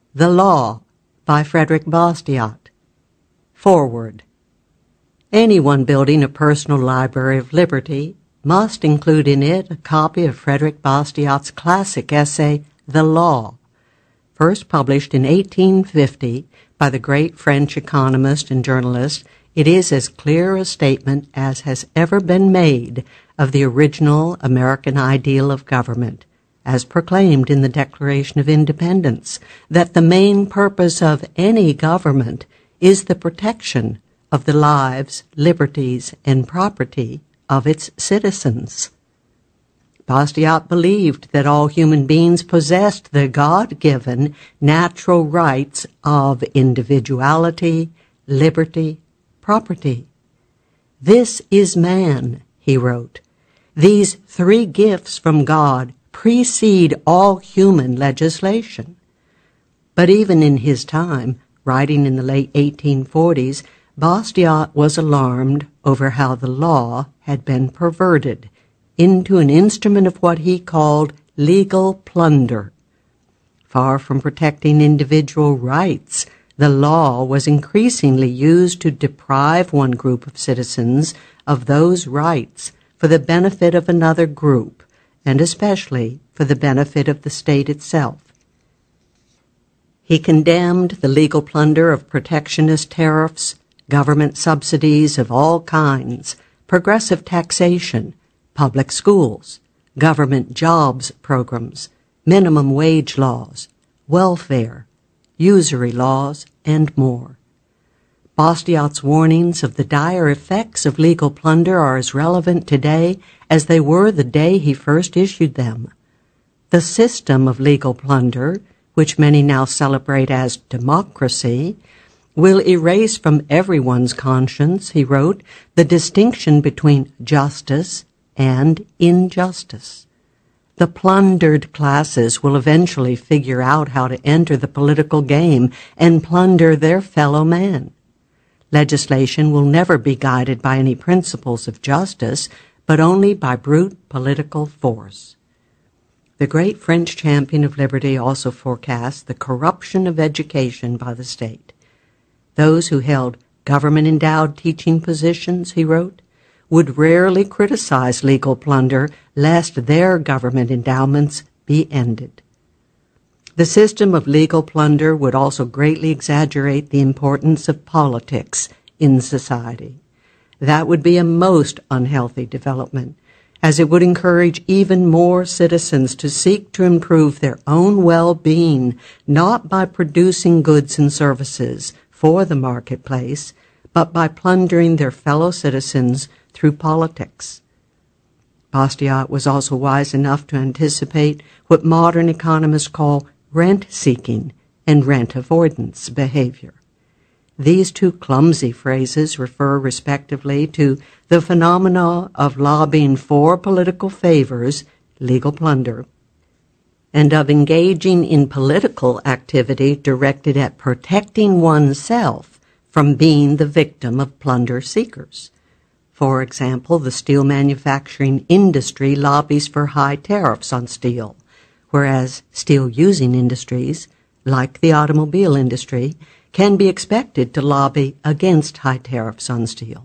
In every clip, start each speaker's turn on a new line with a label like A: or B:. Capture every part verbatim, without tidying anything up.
A: The Law by Frederick Bastiat. Foreword. Anyone building a personal library of liberty must include in it a copy of Frederick Bastiat's classic essay, The Law. First published in eighteen fifty by the great French economist and journalist, it is as clear a statement as has ever been made of the original American ideal of government, as proclaimed in the Declaration of Independence, that the main purpose of any government is the protection of the lives, liberties, and property of its citizens. Bastiat believed that all human beings possessed the God-given natural rights of individuality, liberty, property. "This is man," he wrote. "These three gifts from God precede all human legislation." But even in his time, writing in the late eighteen forties, Bastiat was alarmed over how the law had been perverted into an instrument of what he called legal plunder. Far from protecting individual rights, the law was increasingly used to deprive one group of citizens of those rights for the benefit of another group, and especially for the benefit of the state itself. He condemned the legal plunder of protectionist tariffs, government subsidies of all kinds, progressive taxation, public schools, government jobs programs, minimum wage laws, welfare, usury laws, and more. Bastiat's warnings of the dire effects of legal plunder are as relevant today as they were the day he first issued them. The system of legal plunder, which many now celebrate as democracy, will erase from everyone's conscience, he wrote, the distinction between justice and injustice. The plundered classes will eventually figure out how to enter the political game and plunder their fellow man. Legislation will never be guided by any principles of justice, but only by brute political force. The great French champion of liberty also forecast the corruption of education by the state. Those who held government-endowed teaching positions, he wrote, would rarely criticize legal plunder lest their government endowments be ended. The system of legal plunder would also greatly exaggerate the importance of politics in society. That would be a most unhealthy development, as it would encourage even more citizens to seek to improve their own well-being, not by producing goods and services for the marketplace, but by plundering their fellow citizens through politics. Bastiat was also wise enough to anticipate what modern economists call rent-seeking and rent-avoidance behavior. These two clumsy phrases refer respectively to the phenomena of lobbying for political favors, legal plunder, and of engaging in political activity directed at protecting oneself from being the victim of plunder seekers. For example, the steel manufacturing industry lobbies for high tariffs on steel, whereas steel-using industries, like the automobile industry, can be expected to lobby against high tariffs on steel.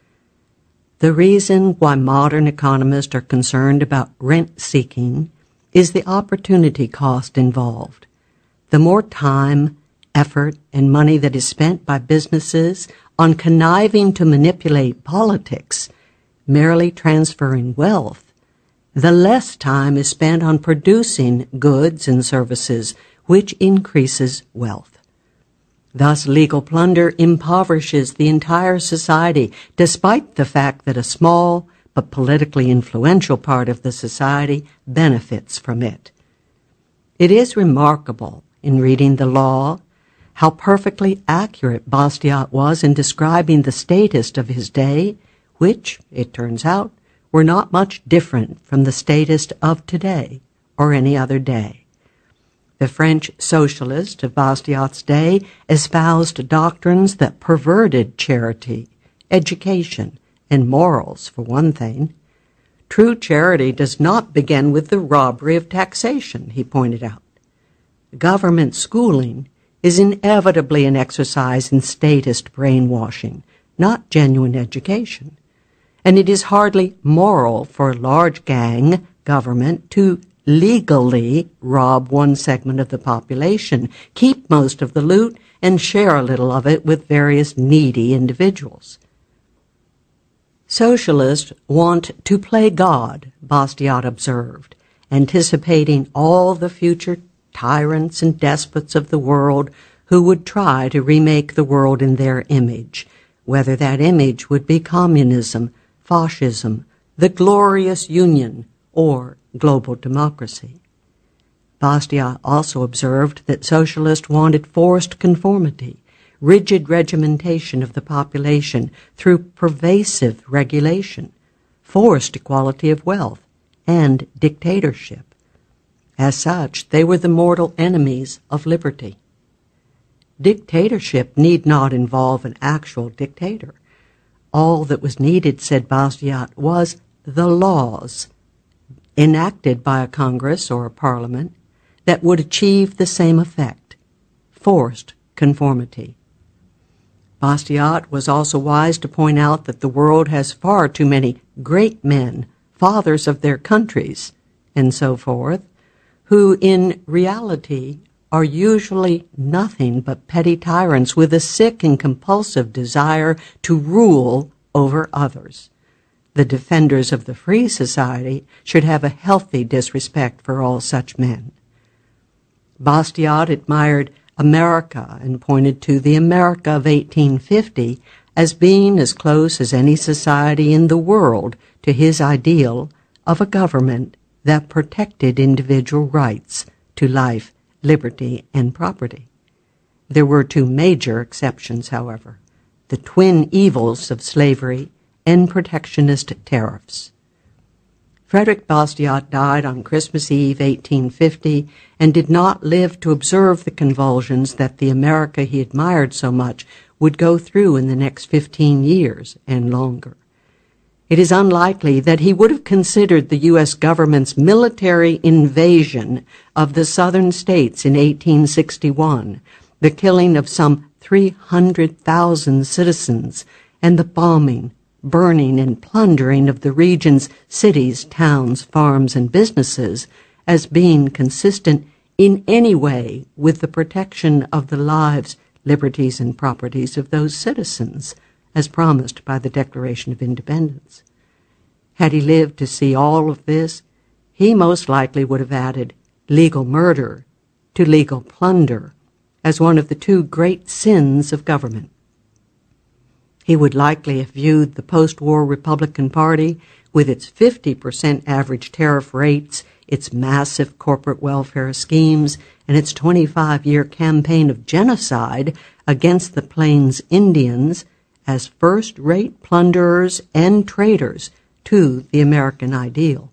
A: The reason why modern economists are concerned about rent-seeking is the opportunity cost involved. The more time, effort, and money that is spent by businesses on conniving to manipulate politics, merely transferring wealth, the less time is spent on producing goods and services, which increases wealth. Thus, legal plunder impoverishes the entire society, despite the fact that a small but politically influential part of the society benefits from it. It is remarkable, in reading The Law, how perfectly accurate Bastiat was in describing the statists of his day, which, it turns out, were not much different from the statists of today or any other day. The French socialists of Bastiat's day espoused doctrines that perverted charity, education, and morals, for one thing. True charity does not begin with the robbery of taxation, he pointed out. Government schooling is inevitably an exercise in statist brainwashing, not genuine education. And it is hardly moral for a large gang government to legally rob one segment of the population, keep most of the loot, and share a little of it with various needy individuals. Socialists want to play God, Bastiat observed, anticipating all the future tyrants and despots of the world who would try to remake the world in their image, whether that image would be communism, fascism, the glorious union, or global democracy. Bastiat also observed that socialists wanted forced conformity, rigid regimentation of the population through pervasive regulation, forced equality of wealth, and dictatorship. As such, they were the mortal enemies of liberty. Dictatorship need not involve an actual dictator. All that was needed, said Bastiat, was the laws enacted by a Congress or a Parliament that would achieve the same effect, forced conformity. Bastiat was also wise to point out that the world has far too many great men, fathers of their countries, and so forth, who in reality are usually nothing but petty tyrants with a sick and compulsive desire to rule over others. The defenders of the free society should have a healthy disrespect for all such men. Bastiat admired America and pointed to the America of eighteen fifty as being as close as any society in the world to his ideal of a government that protected individual rights to life, liberty, and property. There were two major exceptions, however, the twin evils of slavery and protectionist tariffs. Frederick Bastiat died on Christmas Eve, eighteen fifty, and did not live to observe the convulsions that the America he admired so much would go through in the next fifteen years and longer. It is unlikely that he would have considered the U S government's military invasion of the southern states in eighteen sixty-one, the killing of some three hundred thousand citizens, and the bombing, burning, and plundering of the region's cities, towns, farms, and businesses as being consistent in any way with the protection of the lives, liberties, and properties of those citizens, as promised by the Declaration of Independence. Had he lived to see all of this, he most likely would have added legal murder to legal plunder as one of the two great sins of government. He would likely have viewed the post-war Republican Party with its fifty percent average tariff rates, its massive corporate welfare schemes, and its twenty-five-year campaign of genocide against the Plains Indians as first-rate plunderers and traitors to the American ideal.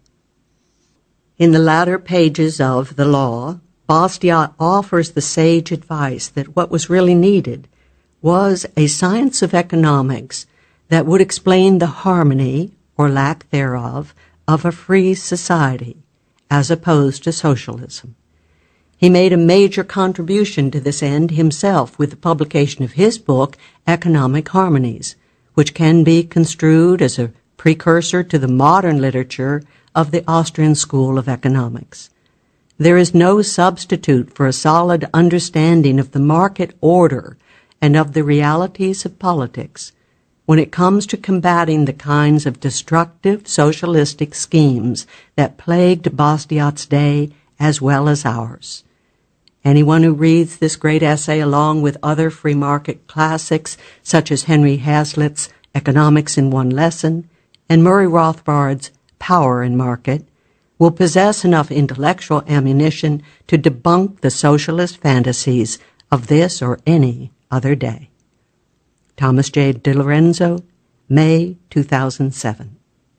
A: In the latter pages of The Law, Bastiat offers the sage advice that what was really needed was a science of economics that would explain the harmony, or lack thereof, of a free society, as opposed to socialism. He made a major contribution to this end himself with the publication of his book, Economic Harmonies, which can be construed as a precursor to the modern literature of the Austrian School of Economics. There is no substitute for a solid understanding of the market order and of the realities of politics when it comes to combating the kinds of destructive socialistic schemes that plagued Bastiat's day as well as ours. Anyone who reads this great essay along with other free market classics such as Henry Hazlitt's Economics in One Lesson and Murray Rothbard's Power and Market will possess enough intellectual ammunition to debunk the socialist fantasies of this or any other day. Thomas J. DiLorenzo, May two thousand seven.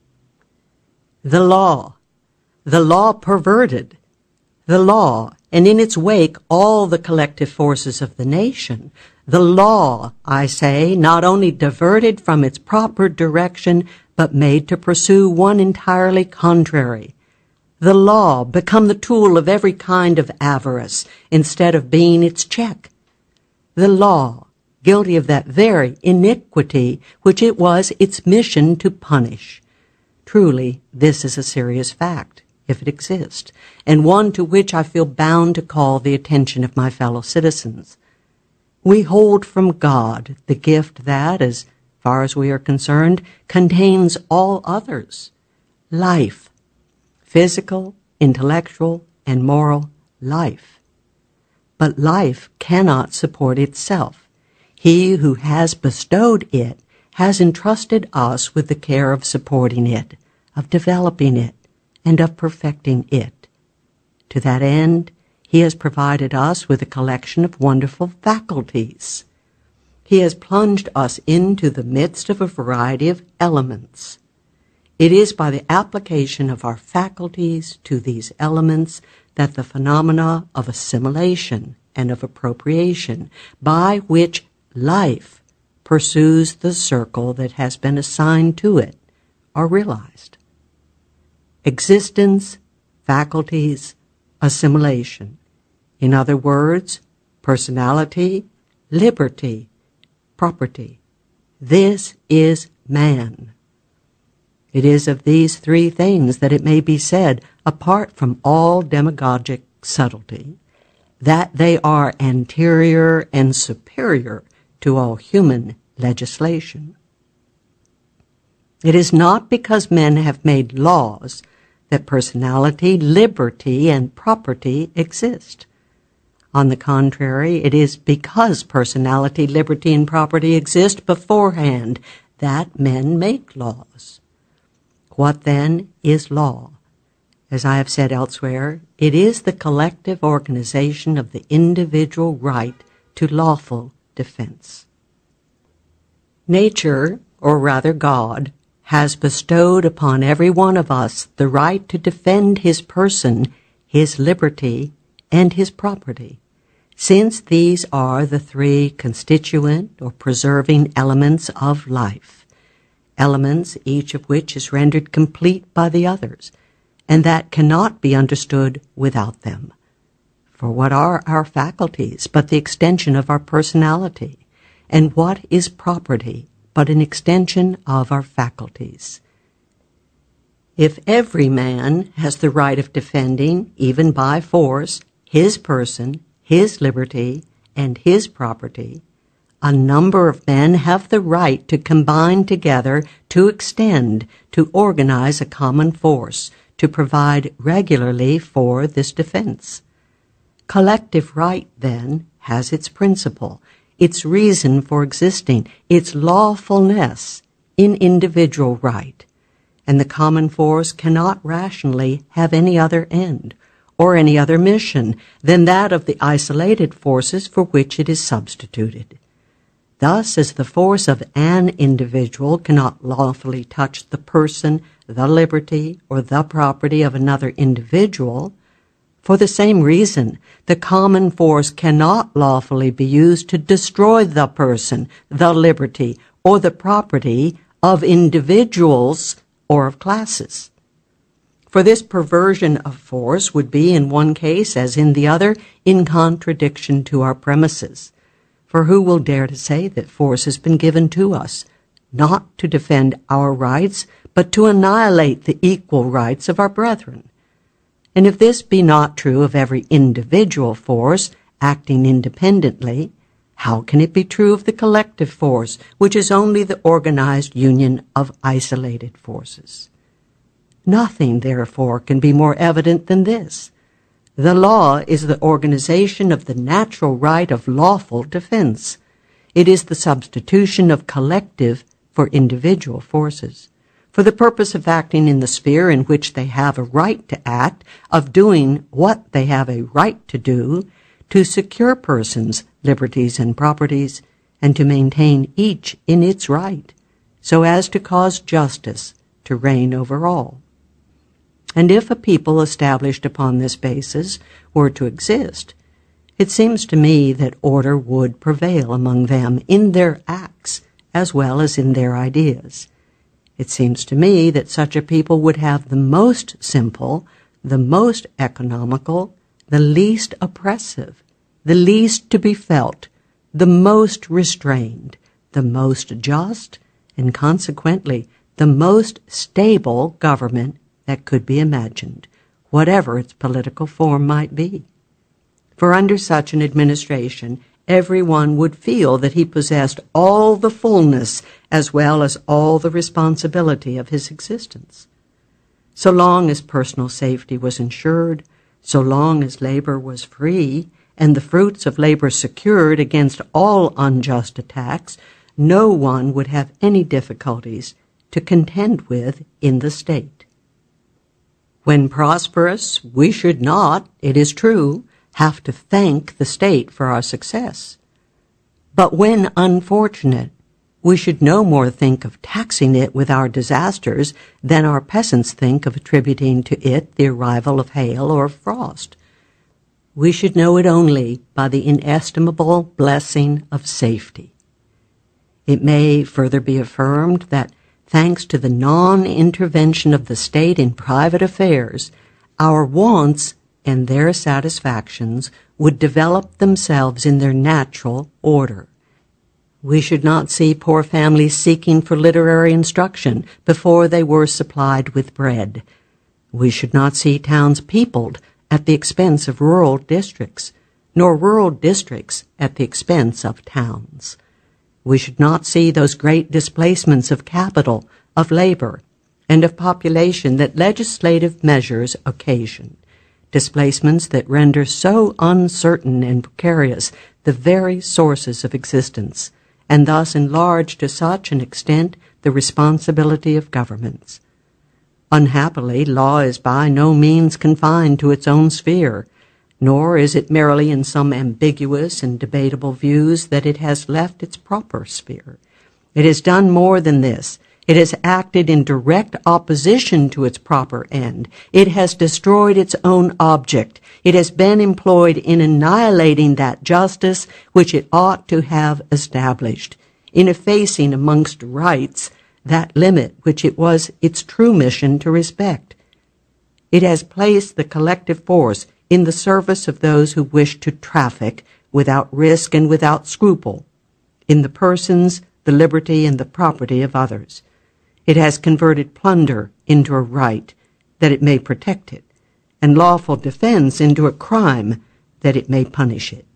A: The law. The law perverted. The law, and in its wake all the collective forces of the nation. The law, I say, not only diverted from its proper direction, but made to pursue one entirely contrary. The law become the tool of every kind of avarice, instead of being its check. the law, guilty of that very iniquity which it was its mission to punish. Truly, this is a serious fact, if it exists, and one to which I feel bound to call the attention of my fellow citizens. We hold from God the gift that, as far as we are concerned, contains all others: life, physical, intellectual, and moral life. But life cannot support itself. He who has bestowed it has entrusted us with the care of supporting it, of developing it, and of perfecting it. To that end, he has provided us with a collection of wonderful faculties. He has plunged us into the midst of a variety of elements. It is by the application of our faculties to these elements that the phenomena of assimilation and of appropriation, by which life pursues the circle that has been assigned to it, are realized. Existence, faculties, assimilation. In other words, personality, liberty, property. This is man. It is of these three things that it may be said, apart from all demagogic subtlety, that they are anterior and superior to all human legislation. It is not because men have made laws that personality, liberty, and property exist. On the contrary, it is because personality, liberty, and property exist beforehand that men make laws. What then is law? As I have said elsewhere, it is the collective organization of the individual right to lawful defense. Nature, or rather God, has bestowed upon every one of us the right to defend his person, his liberty, and his property, since these are the three constituent or preserving elements of life, elements each of which is rendered complete by the others, and that cannot be understood without them. For what are our faculties but the extension of our personality? And what is property but an extension of our faculties? If every man has the right of defending, even by force, his person, his liberty, and his property, a number of men have the right to combine together, to extend, to organize a common force, to provide regularly for this defense. Collective right, then, has its principle, its reason for existing, its lawfulness in individual right, and the common force cannot rationally have any other end or any other mission than that of the isolated forces for which it is substituted. Thus, as the force of an individual cannot lawfully touch the person, the liberty, or the property of another individual, for the same reason, the common force cannot lawfully be used to destroy the person, the liberty, or the property of individuals or of classes. For this perversion of force would be, in one case as in the other, in contradiction to our premises. For who will dare to say that force has been given to us, not to defend our rights, but to annihilate the equal rights of our brethren? And if this be not true of every individual force acting independently, how can it be true of the collective force, which is only the organized union of isolated forces? Nothing, therefore, can be more evident than this. The law is the organization of the natural right of lawful defense. It is the substitution of collective for individual forces, for the purpose of acting in the sphere in which they have a right to act, of doing what they have a right to do, to secure persons, liberties, and properties, and to maintain each in its right, so as to cause justice to reign over all. And if a people established upon this basis were to exist, it seems to me that order would prevail among them in their acts as well as in their ideas. It seems to me that such a people would have the most simple, the most economical, the least oppressive, the least to be felt, the most restrained, the most just, and consequently the most stable government that could be imagined, whatever its political form might be. For under such an administration, everyone would feel that he possessed all the fullness as well as all the responsibility of his existence. So long as personal safety was ensured, so long as labor was free, and the fruits of labor secured against all unjust attacks, no one would have any difficulties to contend with in the state. When prosperous, we should not, it is true, have to thank the state for our success. But when unfortunate, we should no more think of taxing it with our disasters than our peasants think of attributing to it the arrival of hail or frost. We should know it only by the inestimable blessing of safety. It may further be affirmed that, thanks to the non-intervention of the state in private affairs, our wants and their satisfactions would develop themselves in their natural order. We should not see poor families seeking for literary instruction before they were supplied with bread. We should not see towns peopled at the expense of rural districts, nor rural districts at the expense of towns. We should not see those great displacements of capital, of labor, and of population that legislative measures occasion, displacements that render so uncertain and precarious the very sources of existence, and thus enlarge to such an extent the responsibility of governments. Unhappily, law is by no means confined to its own sphere, nor is it merely in some ambiguous and debatable views that it has left its proper sphere. It has done more than this. It has acted in direct opposition to its proper end. It has destroyed its own object. It has been employed in annihilating that justice which it ought to have established, in effacing amongst rights that limit which it was its true mission to respect. It has placed the collective force in the service of those who wish to traffic without risk and without scruple in the persons, the liberty, and the property of others. It has converted plunder into a right, that it may protect it, and lawful defense into a crime, that it may punish it.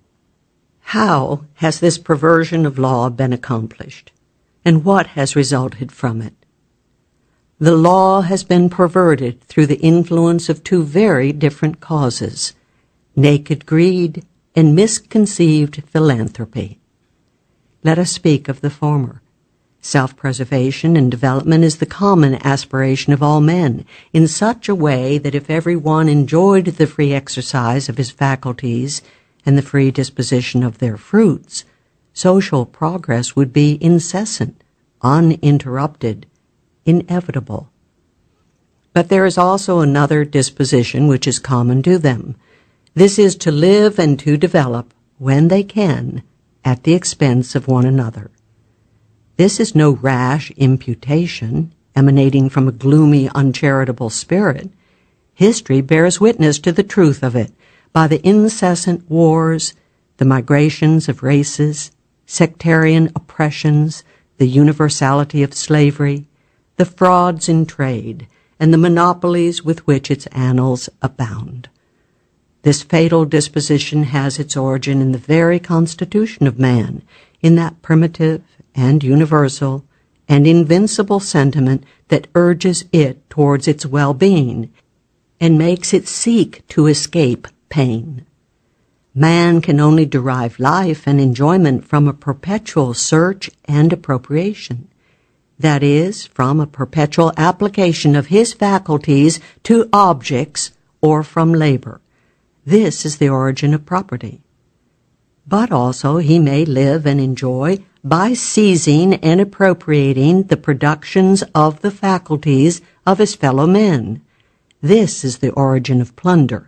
A: How has this perversion of law been accomplished, and what has resulted from it? The law has been perverted through the influence of two very different causes, naked greed and misconceived philanthropy. Let us speak of the former. Self-preservation and development is the common aspiration of all men, in such a way that if every one enjoyed the free exercise of his faculties and the free disposition of their fruits, social progress would be incessant, uninterrupted, inevitable. But there is also another disposition which is common to them. This is to live and to develop, when they can, at the expense of one another. This is no rash imputation emanating from a gloomy, uncharitable spirit. History bears witness to the truth of it by the incessant wars, the migrations of races, sectarian oppressions, the universality of slavery, the frauds in trade, and the monopolies with which its annals abound. This fatal disposition has its origin in the very constitution of man, in that primitive and universal and invincible sentiment that urges it towards its well-being and makes it seek to escape pain. Man can only derive life and enjoyment from a perpetual search and appropriation, that is, from a perpetual application of his faculties to objects or from labor. This is the origin of property. But also he may live and enjoy by seizing and appropriating the productions of the faculties of his fellow men. This is the origin of plunder.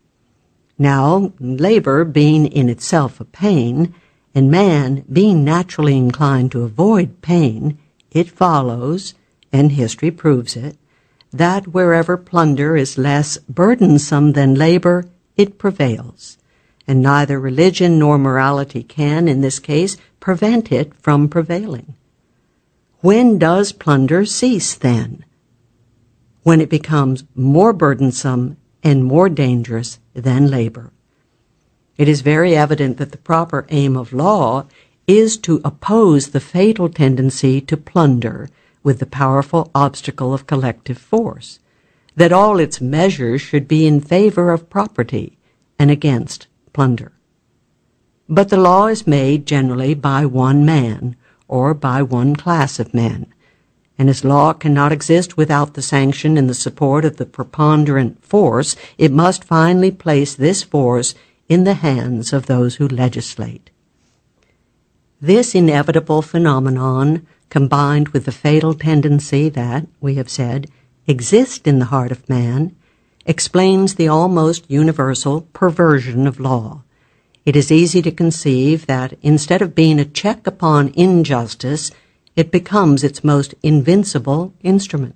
A: Now, labor being in itself a pain, and man being naturally inclined to avoid pain, it follows, and history proves it, that wherever plunder is less burdensome than labor, it prevails, and neither religion nor morality can, in this case, prevent it from prevailing. When does plunder cease, then? When it becomes more burdensome and more dangerous than labor. It is very evident that the proper aim of law is to oppose the fatal tendency to plunder with the powerful obstacle of collective force, that all its measures should be in favor of property and against plunder. But the law is made generally by one man or by one class of men, and as law cannot exist without the sanction and the support of the preponderant force, it must finally place this force in the hands of those who legislate. This inevitable phenomenon, combined with the fatal tendency that, we have said, exists in the heart of man, explains the almost universal perversion of law. It is easy to conceive that instead of being a check upon injustice, it becomes its most invincible instrument.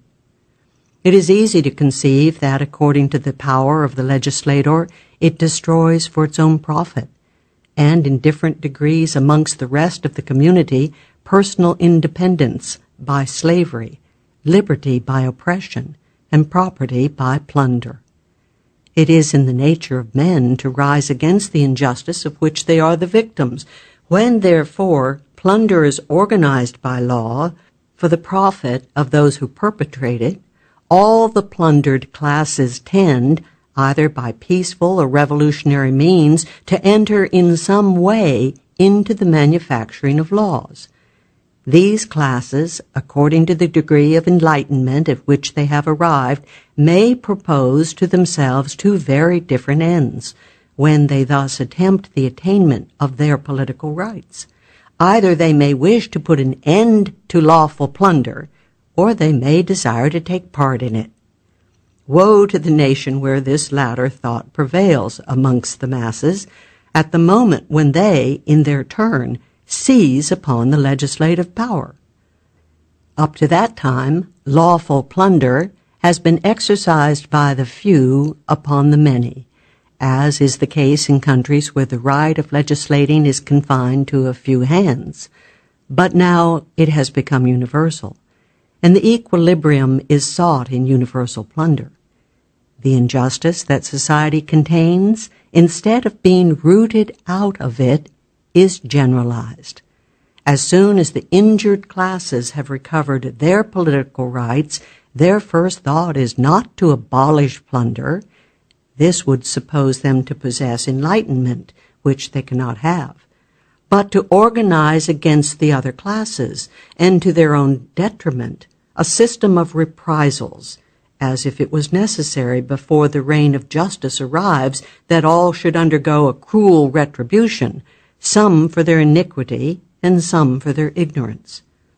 A: It is easy to conceive that, according to the power of the legislator, it destroys for its own profit, and in different degrees amongst the rest of the community, personal independence by slavery, liberty by oppression, and property by plunder. It is in the nature of men to rise against the injustice of which they are the victims. When, therefore, plunder is organized by law for the profit of those who perpetrate it, all the plundered classes tend, either by peaceful or revolutionary means, to enter in some way into the manufacturing of laws. These classes, according to the degree of enlightenment at which they have arrived, may propose to themselves two very different ends when they thus attempt the attainment of their political rights. Either they may wish to put an end to lawful plunder, or they may desire to take part in it. Woe to the nation where this latter thought prevails amongst the masses at the moment when they, in their turn, seize upon the legislative power. Up to that time, lawful plunder has been exercised by the few upon the many, as is the case in countries where the right of legislating is confined to a few hands. But now it has become universal, and the equilibrium is sought in universal plunder. The injustice that society contains, instead of being rooted out of it, is generalized. As soon as the injured classes have recovered their political rights, their first thought is not to abolish plunder. This would suppose them to possess enlightenment, which they cannot have, but to organize against the other classes, and to their own detriment, a system of reprisals, as if it was necessary before the reign of justice arrives that all should undergo a cruel retribution, some for their iniquity and some for their ignorance.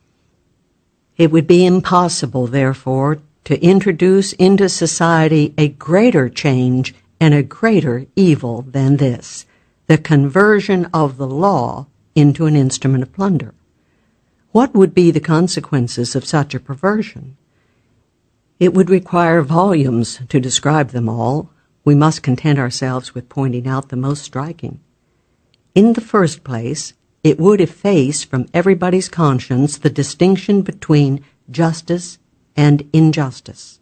A: It would be impossible, therefore, to introduce into society a greater change and a greater evil than this, the conversion of the law into an instrument of plunder. What would be the consequences of such a perversion? It would require volumes to describe them all. We must content ourselves with pointing out the most striking. In the first place, it would efface from everybody's conscience the distinction between justice and injustice.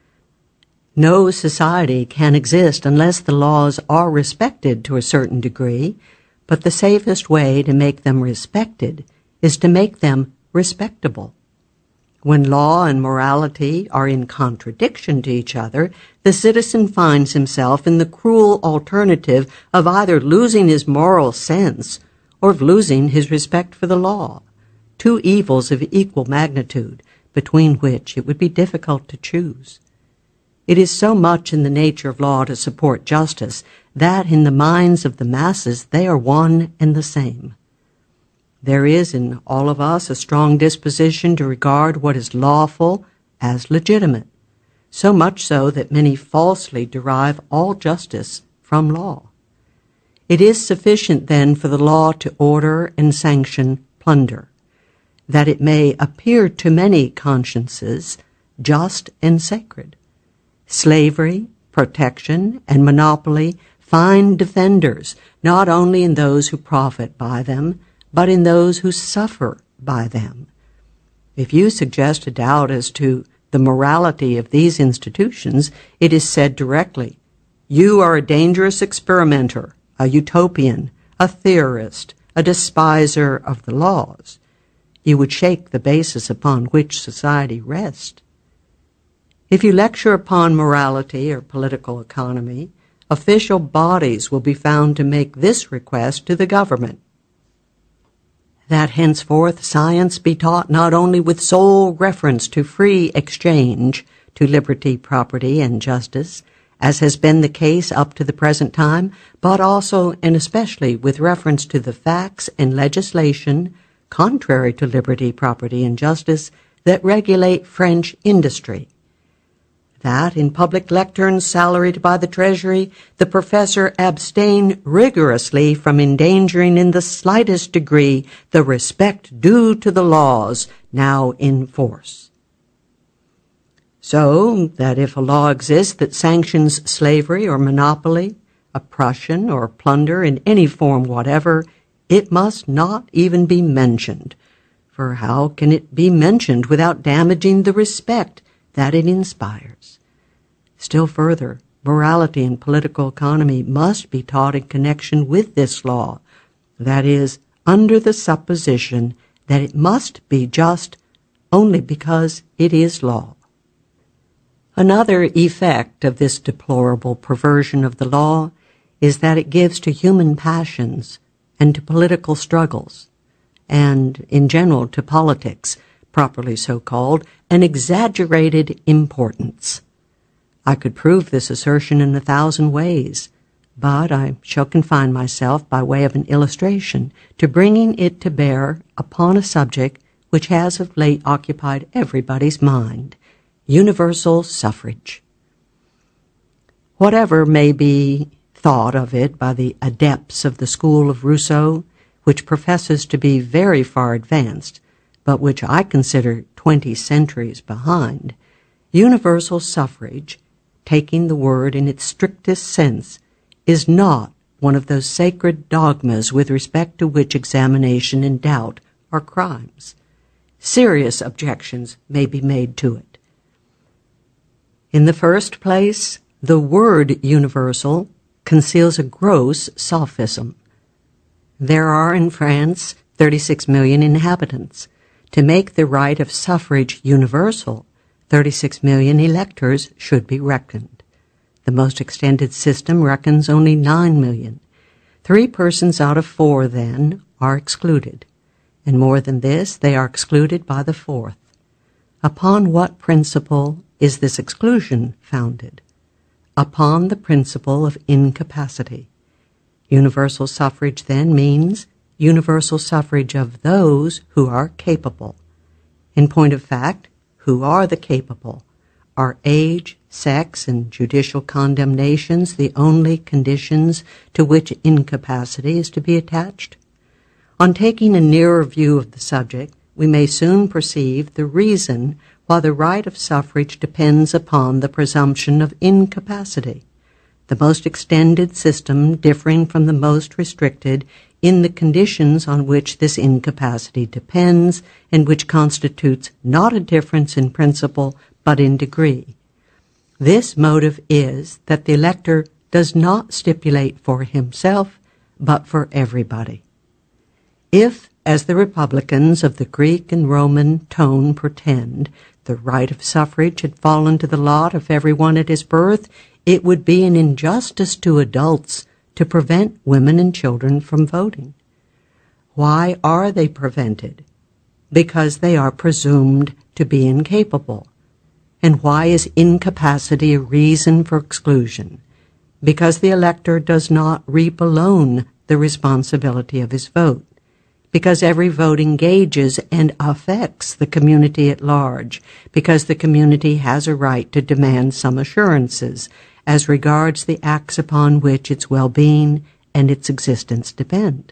A: No society can exist unless the laws are respected to a certain degree, but the safest way to make them respected is to make them respectable. When law and morality are in contradiction to each other, the citizen finds himself in the cruel alternative of either losing his moral sense or of losing his respect for the law, two evils of equal magnitude, between which it would be difficult to choose. It is so much in the nature of law to support justice that in the minds of the masses they are one and the same. There is in all of us a strong disposition to regard what is lawful as legitimate, so much so that many falsely derive all justice from law. It is sufficient then for the law to order and sanction plunder, that it may appear to many consciences just and sacred. Slavery, protection, and monopoly find defenders, not only in those who profit by them, but in those who suffer by them. If you suggest a doubt as to the morality of these institutions, it is said directly, "You are a dangerous experimenter, a utopian, a theorist, a despiser of the laws." You would shake the basis upon which society rests. If you lecture upon morality or political economy, official bodies will be found to make this request to the government: that henceforth science be taught not only with sole reference to free exchange, to liberty, property, and justice, as has been the case up to the present time, but also and especially with reference to the facts and legislation, contrary to liberty, property, and justice, that regulate French industry. That in public lecterns salaried by the Treasury, the professor abstain rigorously from endangering in the slightest degree the respect due to the laws now in force. So that if a law exists that sanctions slavery or monopoly, oppression or plunder in any form whatever, it must not even be mentioned. For how can it be mentioned without damaging the respect that it inspires? Still further, morality and political economy must be taught in connection with this law, that is, under the supposition that it must be just only because it is law. Another effect of this deplorable perversion of the law is that it gives to human passions and to political struggles, and in general to politics, properly so called, an exaggerated importance. I could prove this assertion in a thousand ways, but I shall confine myself, by way of an illustration, to bringing it to bear upon a subject which has of late occupied everybody's mind: universal suffrage. Whatever may be thought of it by the adepts of the school of Rousseau, which professes to be very far advanced, but which I consider twenty centuries behind, universal suffrage, taking the word in its strictest sense, is not one of those sacred dogmas with respect to which examination and doubt are crimes. Serious objections may be made to it. In the first place, the word universal conceals a gross sophism. There are in France thirty-six million inhabitants. To make the right of suffrage universal, thirty-six million electors should be reckoned. The most extended system reckons only nine million. Three persons out of four, then, are excluded, and more than this, they are excluded by the fourth. Upon what principle is this exclusion founded? Upon the principle of incapacity. Universal suffrage, then, means universal suffrage of those who are capable. In point of fact, who are the capable? Are age, sex, and judicial condemnations the only conditions to which incapacity is to be attached? On taking a nearer view of the subject, we may soon perceive the reason why the right of suffrage depends upon the presumption of incapacity, the most extended system differing from the most restricted in the conditions on which this incapacity depends, and which constitutes not a difference in principle but in degree. This motive is that the elector does not stipulate for himself, but for everybody. If, as the Republicans of the Greek and Roman tone pretend, the right of suffrage had fallen to the lot of everyone at his birth, it would be an injustice to adults to prevent women and children from voting. Why are they prevented? Because they are presumed to be incapable. And why is incapacity a reason for exclusion? Because the elector does not reap alone the responsibility of his vote. Because every vote engages and affects the community at large, because the community has a right to demand some assurances as regards the acts upon which its well-being and its existence depend.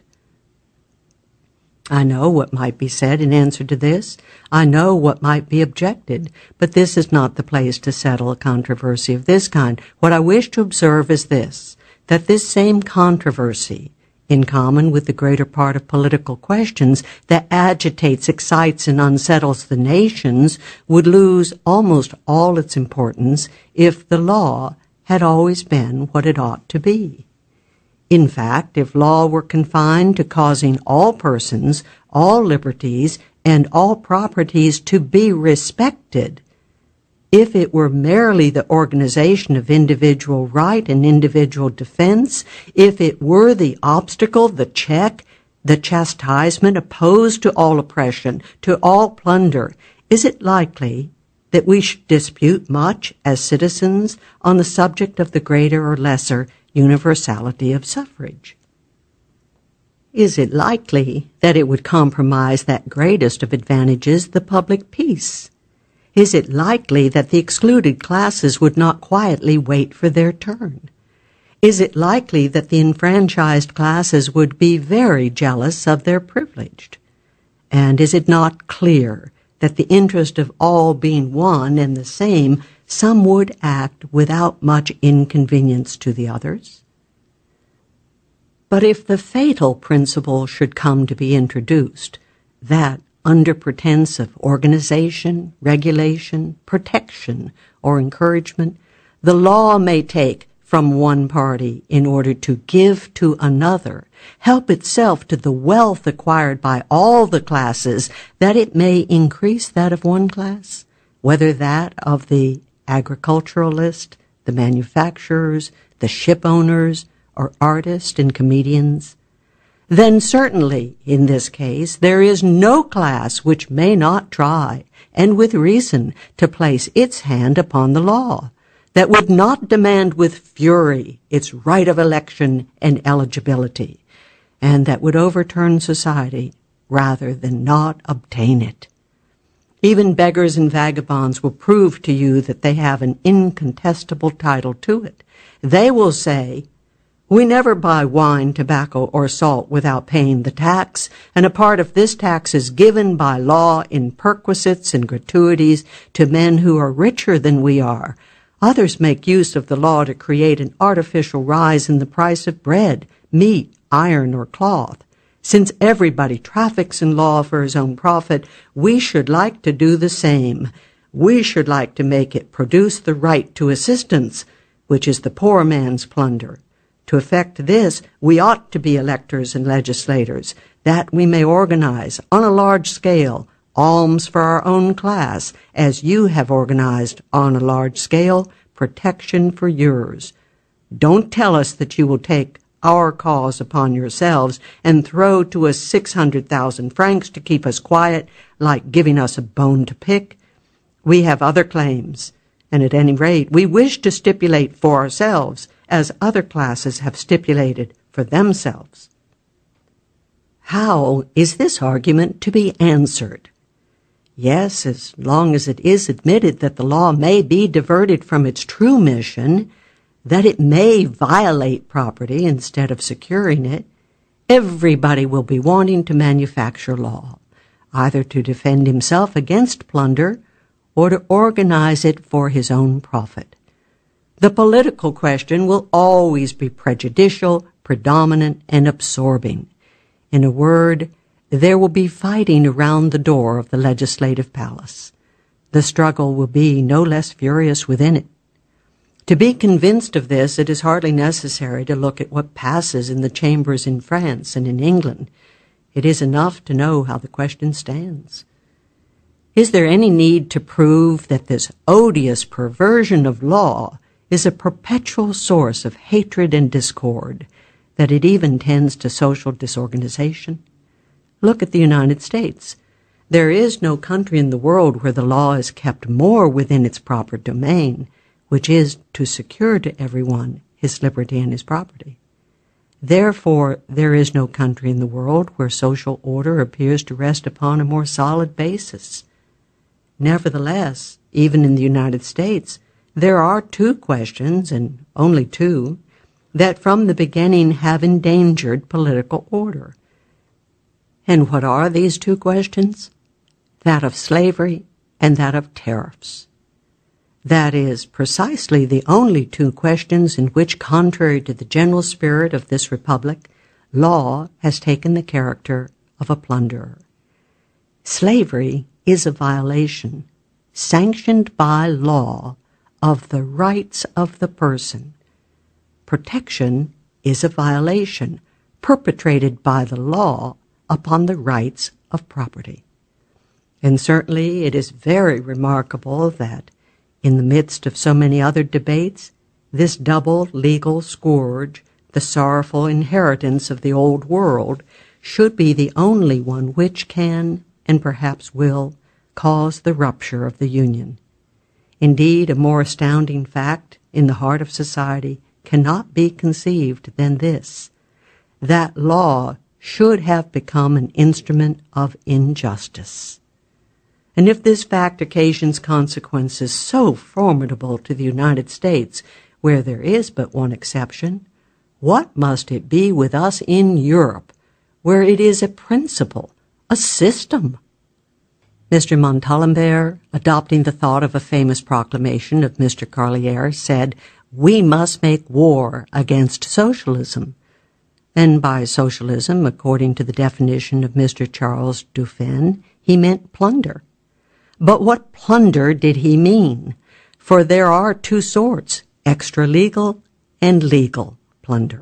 A: I know what might be said in answer to this. I know what might be objected, but this is not the place to settle a controversy of this kind. What I wish to observe is this, that this same controversy, in common with the greater part of political questions that agitates, excites, and unsettles the nations, would lose almost all its importance if the law had always been what it ought to be. In fact, if law were confined to causing all persons, all liberties, and all properties to be respected, if it were merely the organization of individual right and individual defense, if it were the obstacle, the check, the chastisement opposed to all oppression, to all plunder, is it likely that we should dispute much as citizens on the subject of the greater or lesser universality of suffrage? Is it likely that it would compromise that greatest of advantages, the public peace? Is it likely that the excluded classes would not quietly wait for their turn? Is it likely that the enfranchised classes would be very jealous of their privileged? And is it not clear that the interest of all being one and the same, some would act without much inconvenience to the others? But if the fatal principle should come to be introduced, that under pretense of organization, regulation, protection, or encouragement, the law may take from one party in order to give to another, help itself to the wealth acquired by all the classes, that it may increase that of one class, whether that of the agriculturalist, the manufacturers, the ship owners, or artists and comedians, then certainly, in this case, there is no class which may not try, and with reason, to place its hand upon the law, that would not demand with fury its right of election and eligibility, and that would overturn society rather than not obtain it. Even beggars and vagabonds will prove to you that they have an incontestable title to it. They will say, "We never buy wine, tobacco, or salt without paying the tax, and a part of this tax is given by law in perquisites and gratuities to men who are richer than we are. Others make use of the law to create an artificial rise in the price of bread, meat, iron, or cloth. Since everybody traffics in law for his own profit, we should like to do the same. We should like to make it produce the right to assistance, which is the poor man's plunder. To effect this, we ought to be electors and legislators, that we may organize, on a large scale, alms for our own class, as you have organized, on a large scale, protection for yours. Don't tell us that you will take our cause upon yourselves and throw to us six hundred thousand francs to keep us quiet, like giving us a bone to pick. We have other claims, and at any rate we wish to stipulate for ourselves, as other classes have stipulated for themselves." How is this argument to be answered? Yes, as long as it is admitted that the law may be diverted from its true mission, that it may violate property instead of securing it, everybody will be wanting to manufacture law, either to defend himself against plunder or to organize it for his own profit. The political question will always be prejudicial, predominant, and absorbing. In a word, there will be fighting around the door of the legislative palace. The struggle will be no less furious within it. To be convinced of this, it is hardly necessary to look at what passes in the chambers in France and in England. It is enough to know how the question stands. Is there any need to prove that this odious perversion of law is a perpetual source of hatred and discord, that it even tends to social disorganization? Look at the United States. There is no country in the world where the law is kept more within its proper domain, which is to secure to everyone his liberty and his property. Therefore, there is no country in the world where social order appears to rest upon a more solid basis. Nevertheless, even in the United States, there are two questions, and only two, that from the beginning have endangered political order. And what are these two questions? That of slavery and that of tariffs. That is precisely the only two questions in which, contrary to the general spirit of this republic, law has taken the character of a plunderer. Slavery is a violation, sanctioned by law, of the rights of the person. Protection is a violation, perpetrated by the law upon the rights of property. And certainly it is very remarkable that, in the midst of so many other debates, this double legal scourge, the sorrowful inheritance of the old world, should be the only one which can, and perhaps will, cause the rupture of the Union. Indeed, a more astounding fact in the heart of society cannot be conceived than this, that law should have become an instrument of injustice. And if this fact occasions consequences so formidable to the United States, where there is but one exception, what must it be with us in Europe, where it is a principle, a system? Mister Montalembert, adopting the thought of a famous proclamation of Mister Carlier, said, "We must make war against socialism." And by socialism, according to the definition of Mister Charles Duffin, he meant plunder. But what plunder did he mean? For there are two sorts, extra-legal and legal plunder.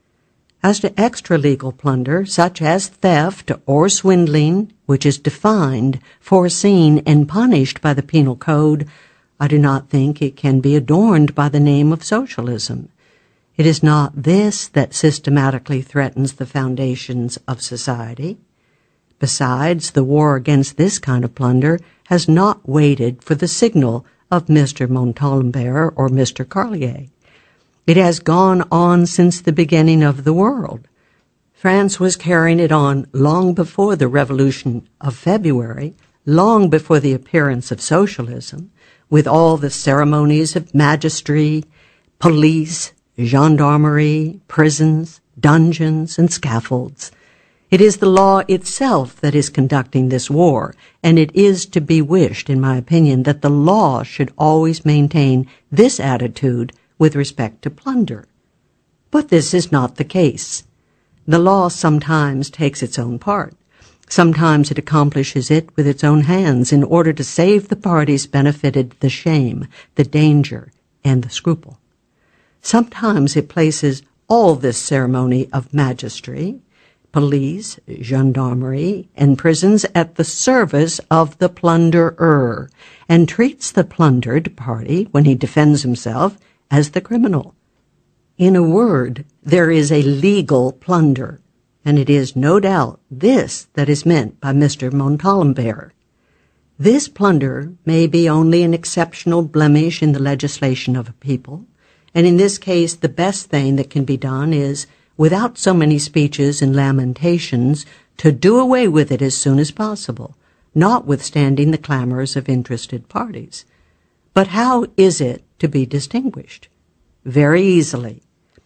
A: As to extra-legal plunder, such as theft or swindling, which is defined, foreseen, and punished by the Penal Code, I do not think it can be adorned by the name of socialism. It is not this that systematically threatens the foundations of society. Besides, the war against this kind of plunder has not waited for the signal of Mister Montalembert or Mister Carlier. It has gone on since the beginning of the world. France was carrying it on long before the Revolution of February, long before the appearance of socialism, with all the ceremonies of magistry, police, gendarmerie, prisons, dungeons, and scaffolds. It is the law itself that is conducting this war, and it is to be wished, in my opinion, that the law should always maintain this attitude with respect to plunder. But this is not the case. The law sometimes takes its own part. Sometimes it accomplishes it with its own hands in order to save the parties benefited the shame, the danger, and the scruple. Sometimes it places all this ceremony of magistry, police, gendarmerie, and prisons at the service of the plunderer, and treats the plundered party, when he defends himself, as the criminal. In a word, there is a legal plunder, and it is no doubt this that is meant by Mister Montalembert. This plunder may be only an exceptional blemish in the legislation of a people, and in this case the best thing that can be done is, without so many speeches and lamentations, to do away with it as soon as possible, notwithstanding the clamors of interested parties. But how is it to be distinguished? Very easily.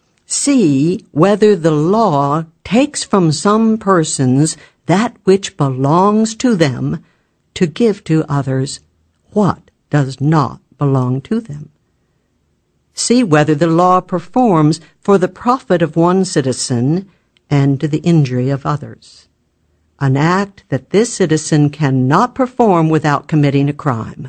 A: See whether the law takes from some persons that which belongs to them to give to others what does not belong to them. See whether the law performs for the profit of one citizen and to the injury of others, an act that this citizen cannot perform without committing a crime.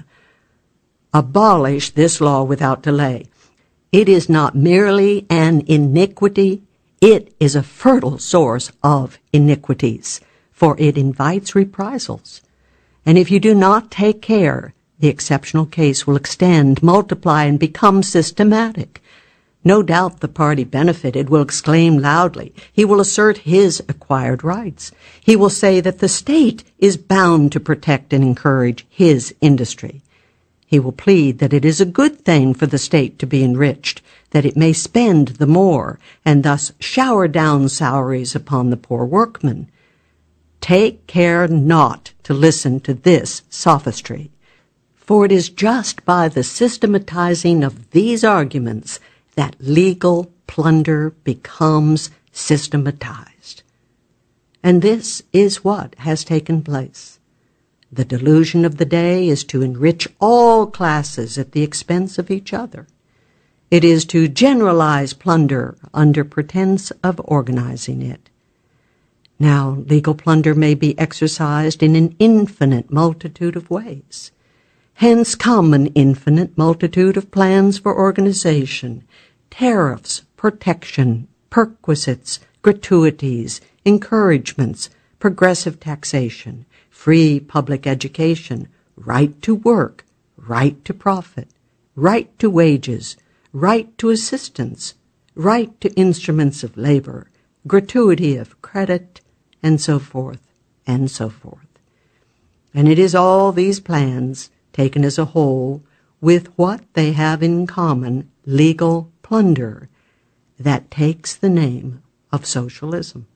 A: Abolish this law without delay. It is not merely an iniquity, it is a fertile source of iniquities, for it invites reprisals. And if you do not take care, the exceptional case will extend, multiply, and become systematic. No doubt the party benefited will exclaim loudly. He will assert his acquired rights. He will say that the state is bound to protect and encourage his industry. He will plead that it is a good thing for the state to be enriched, that it may spend the more, and thus shower down salaries upon the poor workman. Take care not to listen to this sophistry, for it is just by the systematizing of these arguments that legal plunder becomes systematized. And this is what has taken place. The delusion of the day is to enrich all classes at the expense of each other. It is to generalize plunder under pretense of organizing it. Now, legal plunder may be exercised in an infinite multitude of ways. Hence come an infinite multitude of plans for organization, tariffs, protection, perquisites, gratuities, encouragements, progressive taxation, free public education, right to work, right to profit, right to wages, right to assistance, right to instruments of labor, gratuity of credit, and so forth, and so forth. And it is all these plans, taken as a whole, with what they have in common, legal plunder, that takes the name of socialism.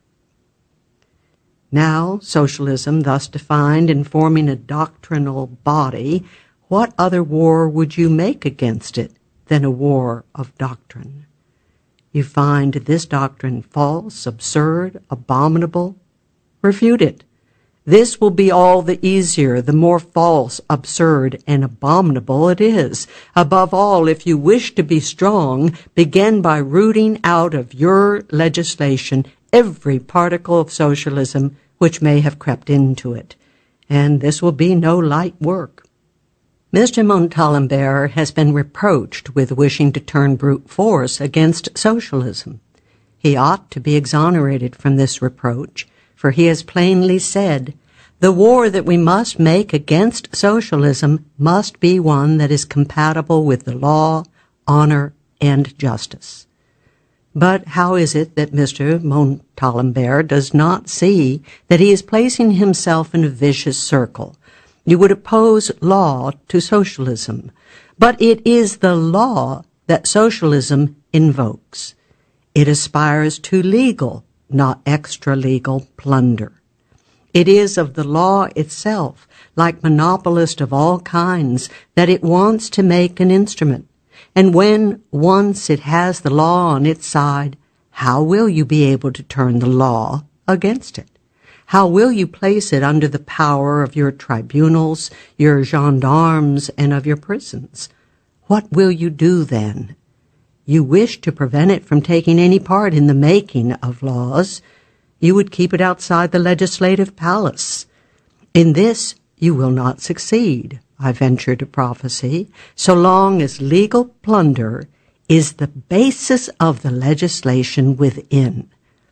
A: Now, socialism, thus defined and forming a doctrinal body, what other war would you make against it than a war of doctrine? You find this doctrine false, absurd, abominable? Refute it. This will be all the easier, the more false, absurd, and abominable it is. Above all, if you wish to be strong, begin by rooting out of your legislation every particle of socialism which may have crept into it. And this will be no light work. Mister Montalembert has been reproached with wishing to turn brute force against socialism. He ought to be exonerated from this reproach, for he has plainly said, the war that we must make against socialism must be one that is compatible with the law, honor, and justice. But how is it that Mister Montalembert does not see that he is placing himself in a vicious circle? You would oppose law to socialism, but it is the law that socialism invokes. It aspires to legal, not extra-legal plunder. It is of the law itself, like monopolist of all kinds, that it wants to make an instrument. And when once it has the law on its side, how will you be able to turn the law against it? How will you place it under the power of your tribunals, your gendarmes, and of your prisons? What will you do then? You wish to prevent it from taking any part in the making of laws. You would keep it outside the legislative palace. In this you will not succeed, I venture to prophesy, so long as legal plunder is the basis of the legislation within.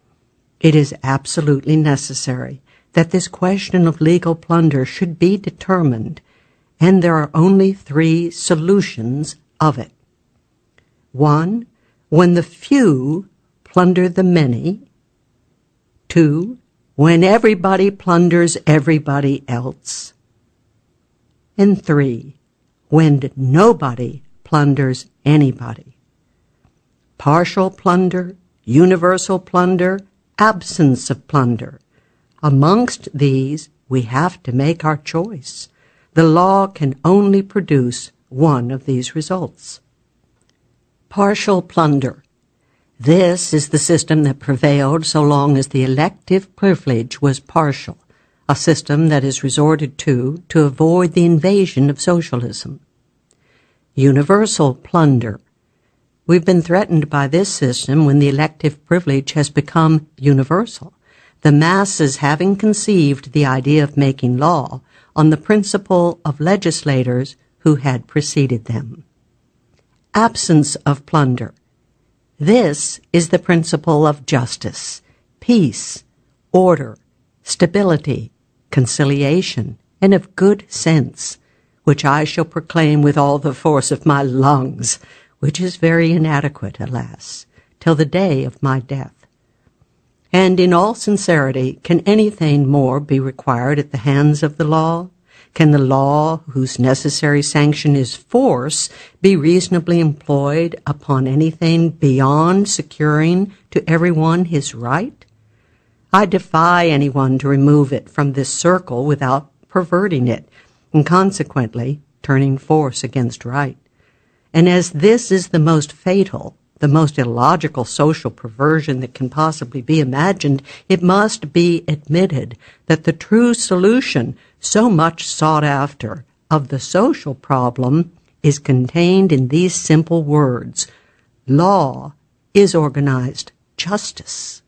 A: It is absolutely necessary that this question of legal plunder should be determined, and there are only three solutions of it. One, when the few plunder the many. Two, when everybody plunders everybody else. And three, when nobody plunders anybody. Partial plunder, universal plunder, absence of plunder. Amongst these, we have to make our choice. The law can only produce one of these results. Partial plunder. This is the system that prevailed so long as the elective privilege was partial, a system that is resorted to to avoid the invasion of socialism. Universal plunder. We've been threatened by this system when the elective privilege has become universal, the masses having conceived the idea of making law on the principle of legislators who had preceded them. Absence of plunder. This is the principle of justice, peace, order, stability, conciliation, and of good sense, which I shall proclaim with all the force of my lungs, which is very inadequate, alas, till the day of my death. And in all sincerity, can anything more be required at the hands of the law? Can the law, whose necessary sanction is force, be reasonably employed upon anything beyond securing to everyone his right? I defy anyone to remove it from this circle without perverting it, and consequently turning force against right. And as this is the most fatal, the most illogical social perversion that can possibly be imagined, it must be admitted that the true solution so much sought after, of the social problem is contained in these simple words: law is organized justice.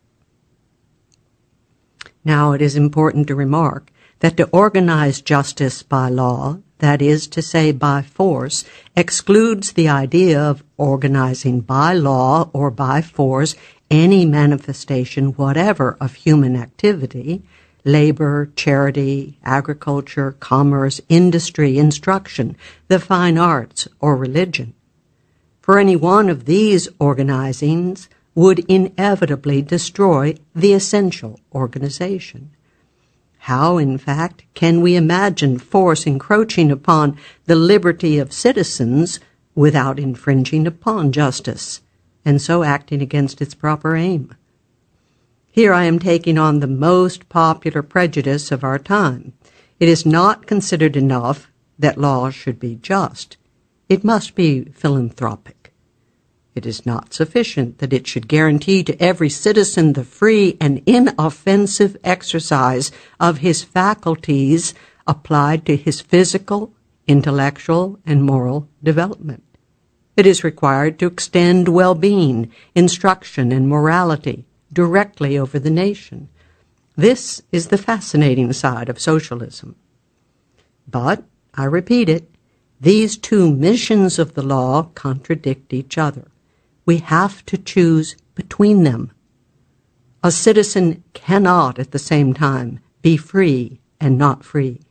A: Now, it is important to remark that to organize justice by law, that is to say by force, excludes the idea of organizing by law or by force any manifestation whatever of human activity, labor, charity, agriculture, commerce, industry, instruction, the fine arts, or religion. For any one of these organizings would inevitably destroy the essential organization. How, in fact, can we imagine force encroaching upon the liberty of citizens without infringing upon justice, and so acting against its proper aim? Here I am taking on the most popular prejudice of our time. It is not considered enough that laws should be just. It must be philanthropic. It is not sufficient that it should guarantee to every citizen the free and inoffensive exercise of his faculties applied to his physical, intellectual, and moral development. It is required to extend well-being, instruction, and morality directly over the nation. This is the fascinating side of socialism. But, I repeat it, these two missions of the law contradict each other. We have to choose between them. A citizen cannot at the same time be free and not free.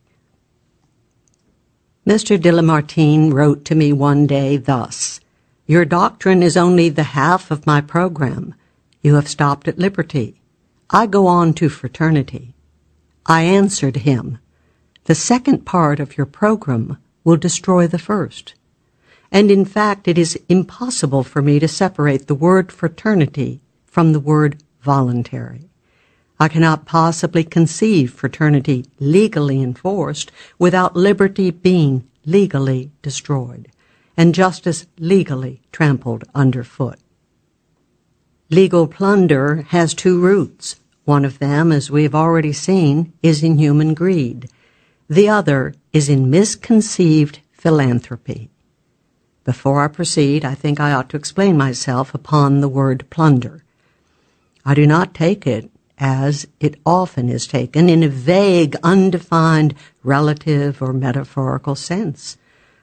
A: Mister de Lamartine wrote to me one day thus: "Your doctrine is only the half of my program. You have stopped at liberty. I go on to fraternity." I answered him, "The second part of your program will destroy the first." And in fact, it is impossible for me to separate the word fraternity from the word voluntary. I cannot possibly conceive fraternity legally enforced without liberty being legally destroyed, and justice legally trampled underfoot. Legal plunder has two roots. One of them, as we have already seen, is in human greed. The other is in misconceived philanthropy. Before I proceed, I think I ought to explain myself upon the word plunder. I do not take it, as it often is taken, in a vague, undefined, relative, or metaphorical sense.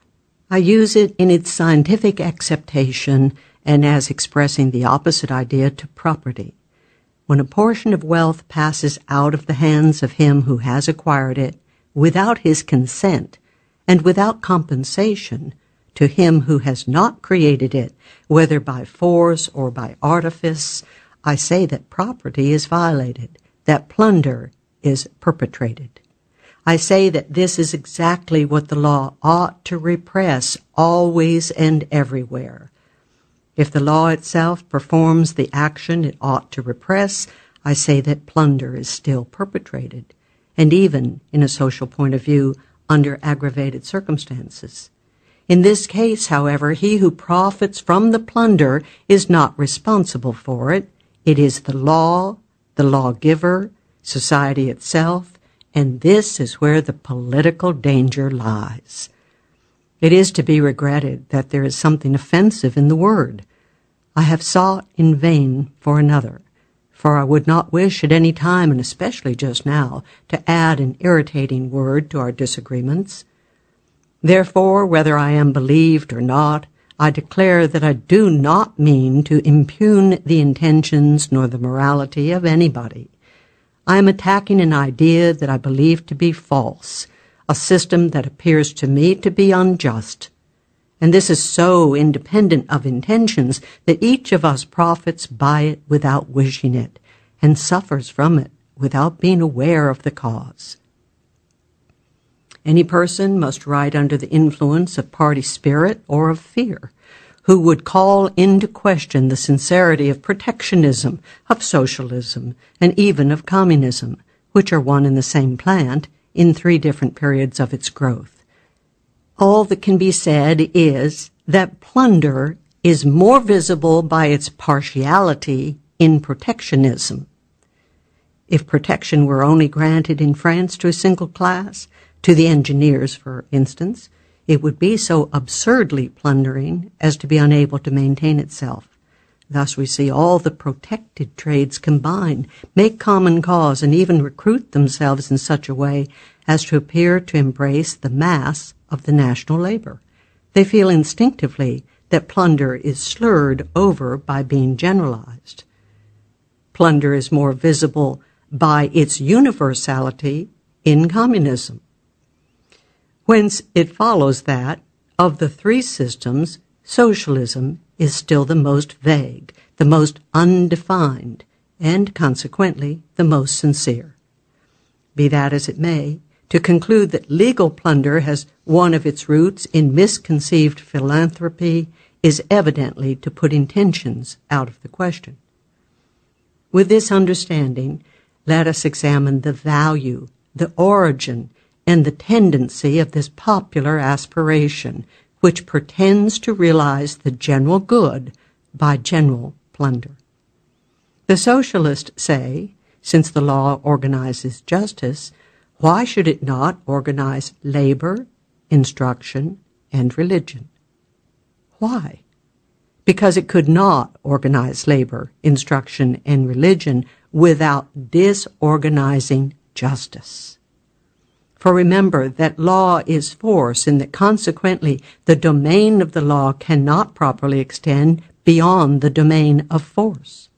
A: I use it in its scientific acceptation and as expressing the opposite idea to property. When a portion of wealth passes out of the hands of him who has acquired it, without his consent and without compensation, to him who has not created it, whether by force or by artifice, I say that property is violated, that plunder is perpetrated. I say that this is exactly what the law ought to repress always and everywhere. If the law itself performs the action it ought to repress, I say that plunder is still perpetrated, and even, in a social point of view, under aggravated circumstances. In this case, however, he who profits from the plunder is not responsible for it. It is the law, the lawgiver, society itself, and this is where the political danger lies. It is to be regretted that there is something offensive in the word. I have sought in vain for another, for I would not wish at any time, and especially just now, to add an irritating word to our disagreements. Therefore, whether I am believed or not, I declare that I do not mean to impugn the intentions nor the morality of anybody. I am attacking an idea that I believe to be false, a system that appears to me to be unjust. And this is so independent of intentions that each of us profits by it without wishing it, and suffers from it without being aware of the cause. Any person must write under the influence of party spirit or of fear, who would call into question the sincerity of protectionism, of socialism, and even of communism, which are one and the same plant in three different periods of its growth. All that can be said is that plunder is more visible by its partiality in protectionism. If protection were only granted in France to a single class, to the engineers, for instance, it would be so absurdly plundering as to be unable to maintain itself. Thus we see all the protected trades combine, make common cause, and even recruit themselves in such a way as to appear to embrace the mass of the national labor. They feel instinctively that plunder is slurred over by being generalized. Plunder is more visible by its universality in communism. Whence it follows that, of the three systems, socialism is still the most vague, the most undefined, and consequently the most sincere. Be that as it may, to conclude that legal plunder has one of its roots in misconceived philanthropy is evidently to put intentions out of the question. With this understanding, let us examine the value, the origin, and the tendency of this popular aspiration, which pretends to realize the general good by general plunder. The socialists say, since the law organizes justice, why should it not organize labor, instruction, and religion? Why? Because it could not organize labor, instruction, and religion without disorganizing justice. For remember that law is force, and that consequently the domain of the law cannot properly extend beyond the domain of force.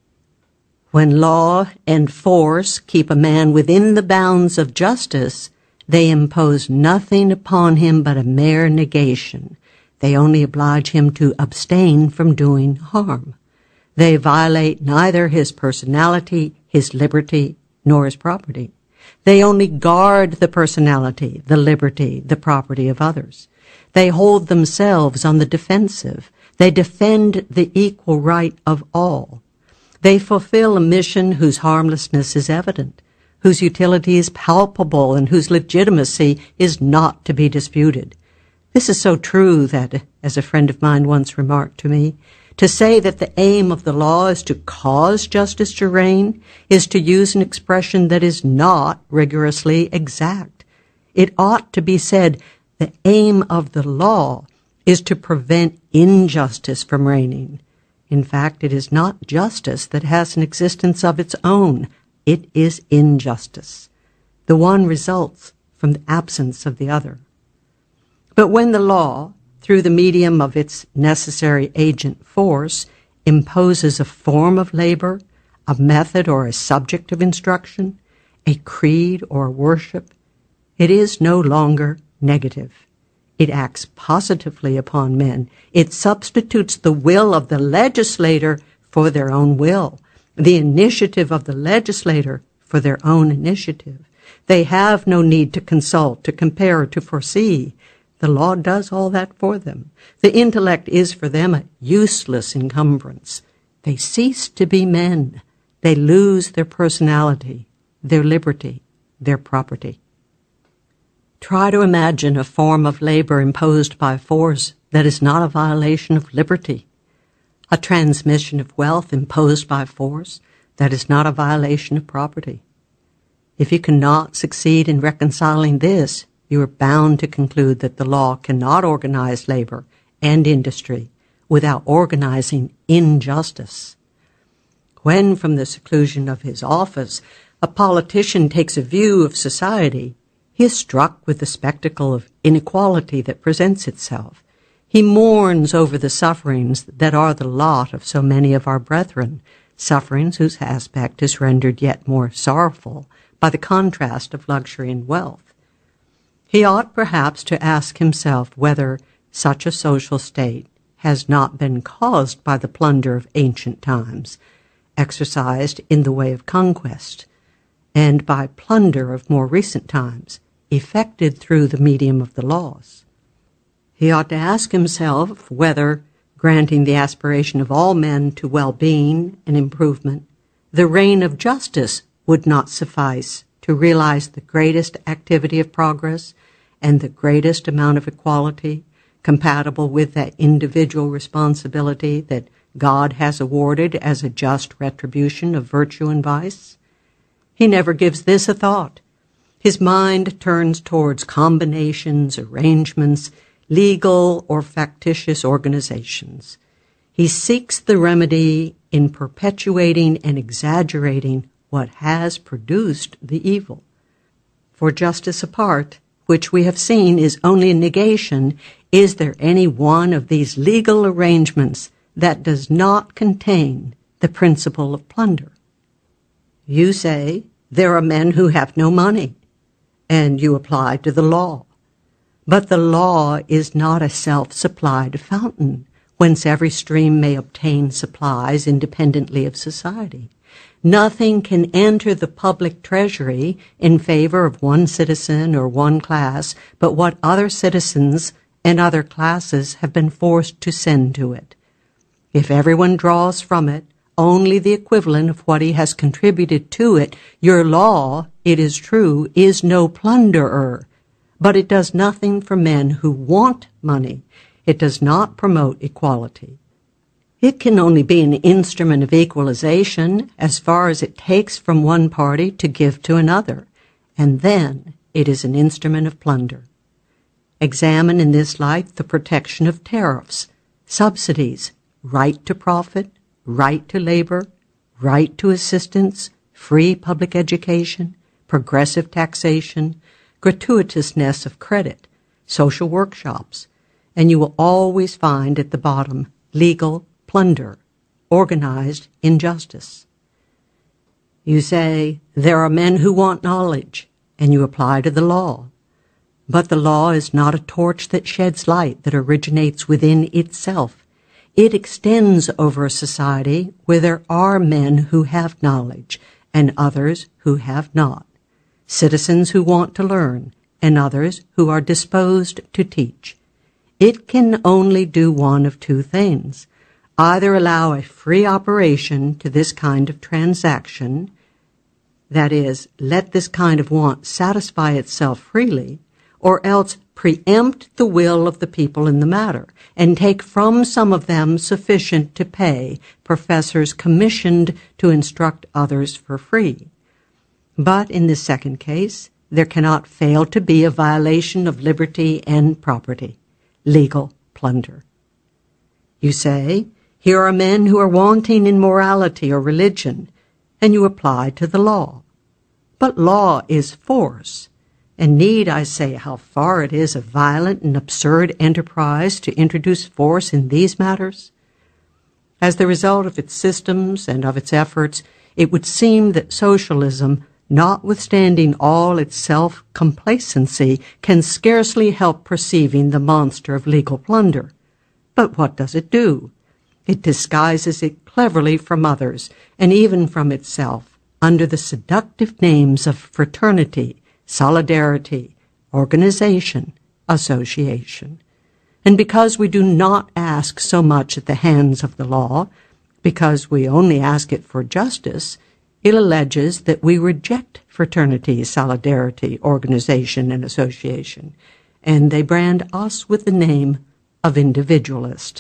A: When law and force keep a man within the bounds of justice, they impose nothing upon him but a mere negation. They only oblige him to abstain from doing harm. They violate neither his personality, his liberty, nor his property. They only guard the personality, the liberty, the property of others. They hold themselves on the defensive. They defend the equal right of all. They fulfill a mission whose harmlessness is evident, whose utility is palpable, and whose legitimacy is not to be disputed. This is so true that, as a friend of mine once remarked to me, to say that the aim of the law is to cause justice to reign is to use an expression that is not rigorously exact. It ought to be said, the aim of the law is to prevent injustice from reigning. In fact, it is not justice that has an existence of its own. It is injustice. The one results from the absence of the other. But when the law, through the medium of its necessary agent force, imposes a form of labor, a method or a subject of instruction, a creed or worship, it is no longer negative. It acts positively upon men. It substitutes the will of the legislator for their own will, the initiative of the legislator for their own initiative. They have no need to consult, to compare, to foresee. The law does all that for them. The intellect is for them a useless encumbrance. They cease to be men. They lose their personality, their liberty, their property. Try to imagine a form of labor imposed by force that is not a violation of liberty, a transmission of wealth imposed by force that is not a violation of property. If you cannot succeed in reconciling this, you are bound to conclude that the law cannot organize labor and industry without organizing injustice. When, from the seclusion of his office, a politician takes a view of society, he is struck with the spectacle of inequality that presents itself. He mourns over the sufferings that are the lot of so many of our brethren, sufferings whose aspect is rendered yet more sorrowful by the contrast of luxury and wealth. He ought perhaps to ask himself whether such a social state has not been caused by the plunder of ancient times, exercised in the way of conquest, and by plunder of more recent times, effected through the medium of the laws. He ought to ask himself whether, granting the aspiration of all men to well-being and improvement, the reign of justice would not suffice to realize the greatest activity of progress and the greatest amount of equality compatible with that individual responsibility that God has awarded as a just retribution of virtue and vice. He never gives this a thought. His mind turns towards combinations, arrangements, legal or factitious organizations. He seeks the remedy in perpetuating and exaggerating what has produced the evil. For justice apart, which we have seen is only a negation, is there any one of these legal arrangements that does not contain the principle of plunder? You say, there are men who have no money, and you apply to the law. But the law is not a self-supplied fountain, whence every stream may obtain supplies independently of society. Nothing can enter the public treasury in favor of one citizen or one class but what other citizens and other classes have been forced to send to it. If everyone draws from it only the equivalent of what he has contributed to it, your law, it is true, is no plunderer, but it does nothing for men who want money. It does not promote equality. It can only be an instrument of equalization as far as it takes from one party to give to another, and then it is an instrument of plunder. Examine in this light the protection of tariffs, subsidies, right to profit, right to labor, right to assistance, free public education, progressive taxation, gratuitousness of credit, social workshops, and you will always find at the bottom legal plunder, organized injustice. You say, there are men who want knowledge, and you apply to the law. But the law is not a torch that sheds light that originates within itself. It extends over a society where there are men who have knowledge and others who have not, citizens who want to learn and others who are disposed to teach. It can only do one of two things: either allow a free operation to this kind of transaction, that is, let this kind of want satisfy itself freely, or else preempt the will of the people in the matter, and take from some of them sufficient to pay professors commissioned to instruct others for free. But in the second case, there cannot fail to be a violation of liberty and property, legal plunder. You say, here are men who are wanting in morality or religion, and you apply to the law. But law is force, and need I say how far it is a violent and absurd enterprise to introduce force in these matters? As the result of its systems and of its efforts, it would seem that socialism, notwithstanding all its self-complacency, can scarcely help perceiving the monster of legal plunder. But what does it do? It disguises it cleverly from others, and even from itself, under the seductive names of fraternity, solidarity, organization, association. And because we do not ask so much at the hands of the law, because we only ask it for justice, it alleges that we reject fraternity, solidarity, organization, and association, and they brand us with the name of individualist.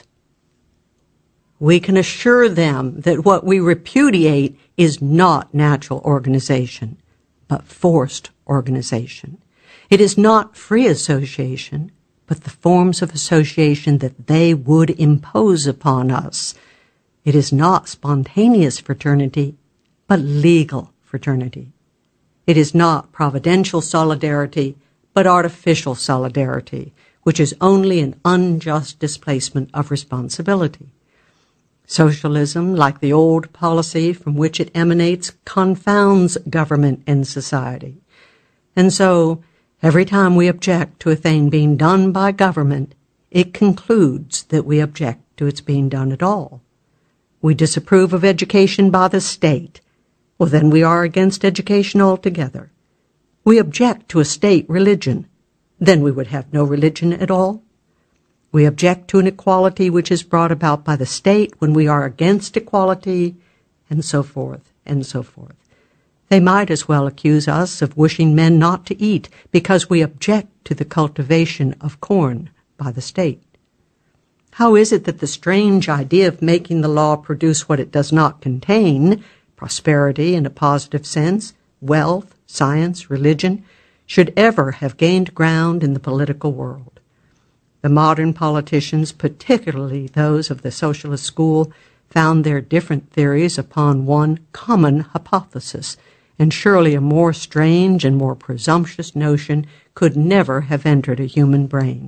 A: We can assure them that what we repudiate is not natural organization, but forced organization. It is not free association, but the forms of association that they would impose upon us. It is not spontaneous fraternity, but legal fraternity. It is not providential solidarity, but artificial solidarity, which is only an unjust displacement of responsibility. Socialism, like the old policy from which it emanates, confounds government and society. And so, every time we object to a thing being done by government, it concludes that we object to its being done at all. We disapprove of education by the state. Well, then we are against education altogether. We object to a state religion. Then we would have no religion at all. We object to an equality which is brought about by the state when we are against equality, and so forth, and so forth. They might as well accuse us of wishing men not to eat because we object to the cultivation of corn by the state. How is it that the strange idea of making the law produce what it does not contain, prosperity in a positive sense, wealth, science, religion, should ever have gained ground in the political world. The modern politicians, particularly those of the socialist school, found their different theories upon one common hypothesis, and surely a more strange and more presumptuous notion could never have entered a human brain.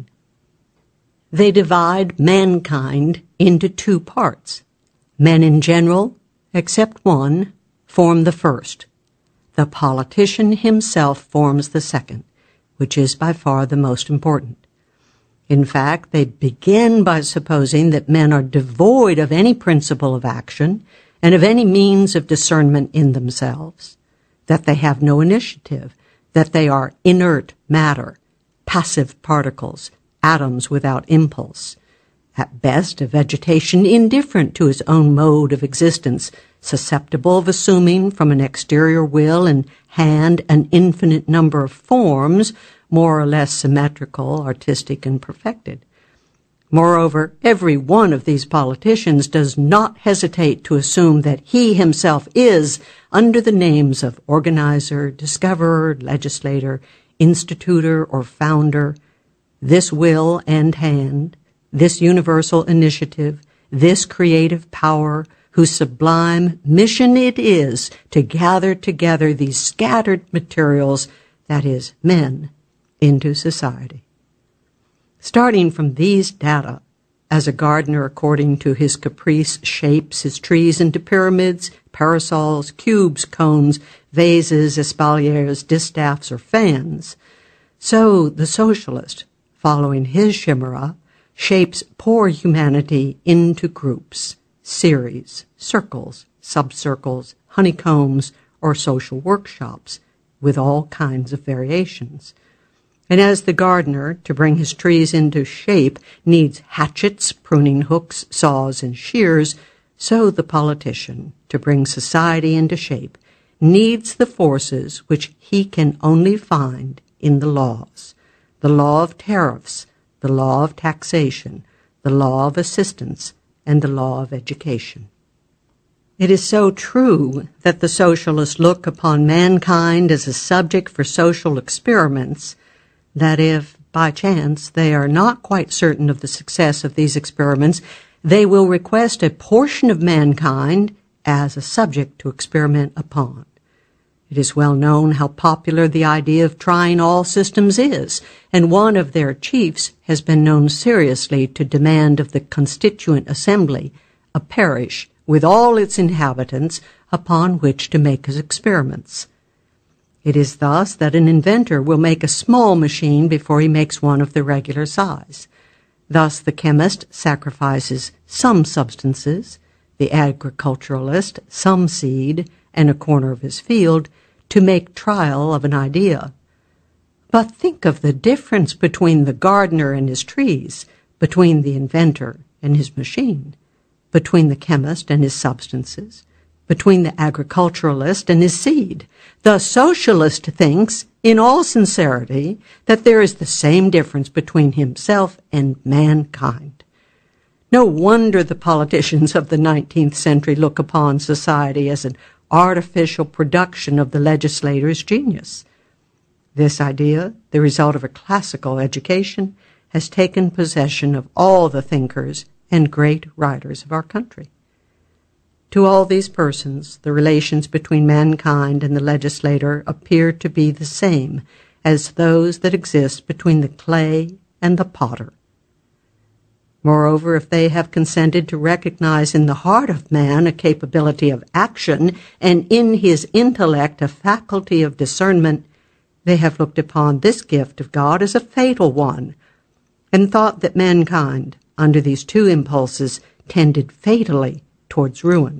A: They divide mankind into two parts. Men in general, except one, form the first. The politician himself forms the second, which is by far the most important. In fact, they begin by supposing that men are devoid of any principle of action and of any means of discernment in themselves, that they have no initiative, that they are inert matter, passive particles, atoms without impulse, at best a vegetation indifferent to its own mode of existence, susceptible of assuming from an exterior will and hand an infinite number of forms, more or less symmetrical, artistic, and perfected. Moreover, every one of these politicians does not hesitate to assume that he himself is, under the names of organizer, discoverer, legislator, institutor, or founder, this will and hand, this universal initiative, this creative power, whose sublime mission it is to gather together these scattered materials, that is, men, into society. Starting from these data, as a gardener according to his caprice shapes his trees into pyramids, parasols, cubes, cones, vases, espaliers, distaffs, or fans, so the socialist, following his chimera, shapes poor humanity into groups, series, circles, subcircles, honeycombs, or social workshops, with all kinds of variations. And as the gardener, to bring his trees into shape, needs hatchets, pruning hooks, saws, and shears, so the politician, to bring society into shape, needs the forces which he can only find in the laws, the law of tariffs, the law of taxation, the law of assistance, and the law of education. It is so true that the socialists look upon mankind as a subject for social experiments that if, by chance, they are not quite certain of the success of these experiments, they will request a portion of mankind as a subject to experiment upon. It is well known how popular the idea of trying all systems is, and one of their chiefs has been known seriously to demand of the Constituent Assembly a parish with all its inhabitants upon which to make his experiments. It is thus that an inventor will make a small machine before he makes one of the regular size. Thus the chemist sacrifices some substances, the agriculturalist some seed and a corner of his field, to make trial of an idea. But think of the difference between the gardener and his trees, between the inventor and his machine, between the chemist and his substances, between the agriculturalist and his seed. The socialist thinks, in all sincerity, that there is the same difference between himself and mankind. No wonder the politicians of the nineteenth century look upon society as an artificial production of the legislator's genius. This idea, the result of a classical education, has taken possession of all the thinkers and great writers of our country. To all these persons, the relations between mankind and the legislator appear to be the same as those that exist between the clay and the potter. Moreover, if they have consented to recognize in the heart of man a capability of action, and in his intellect a faculty of discernment, they have looked upon this gift of God as a fatal one, and thought that mankind, under these two impulses, tended fatally towards ruin.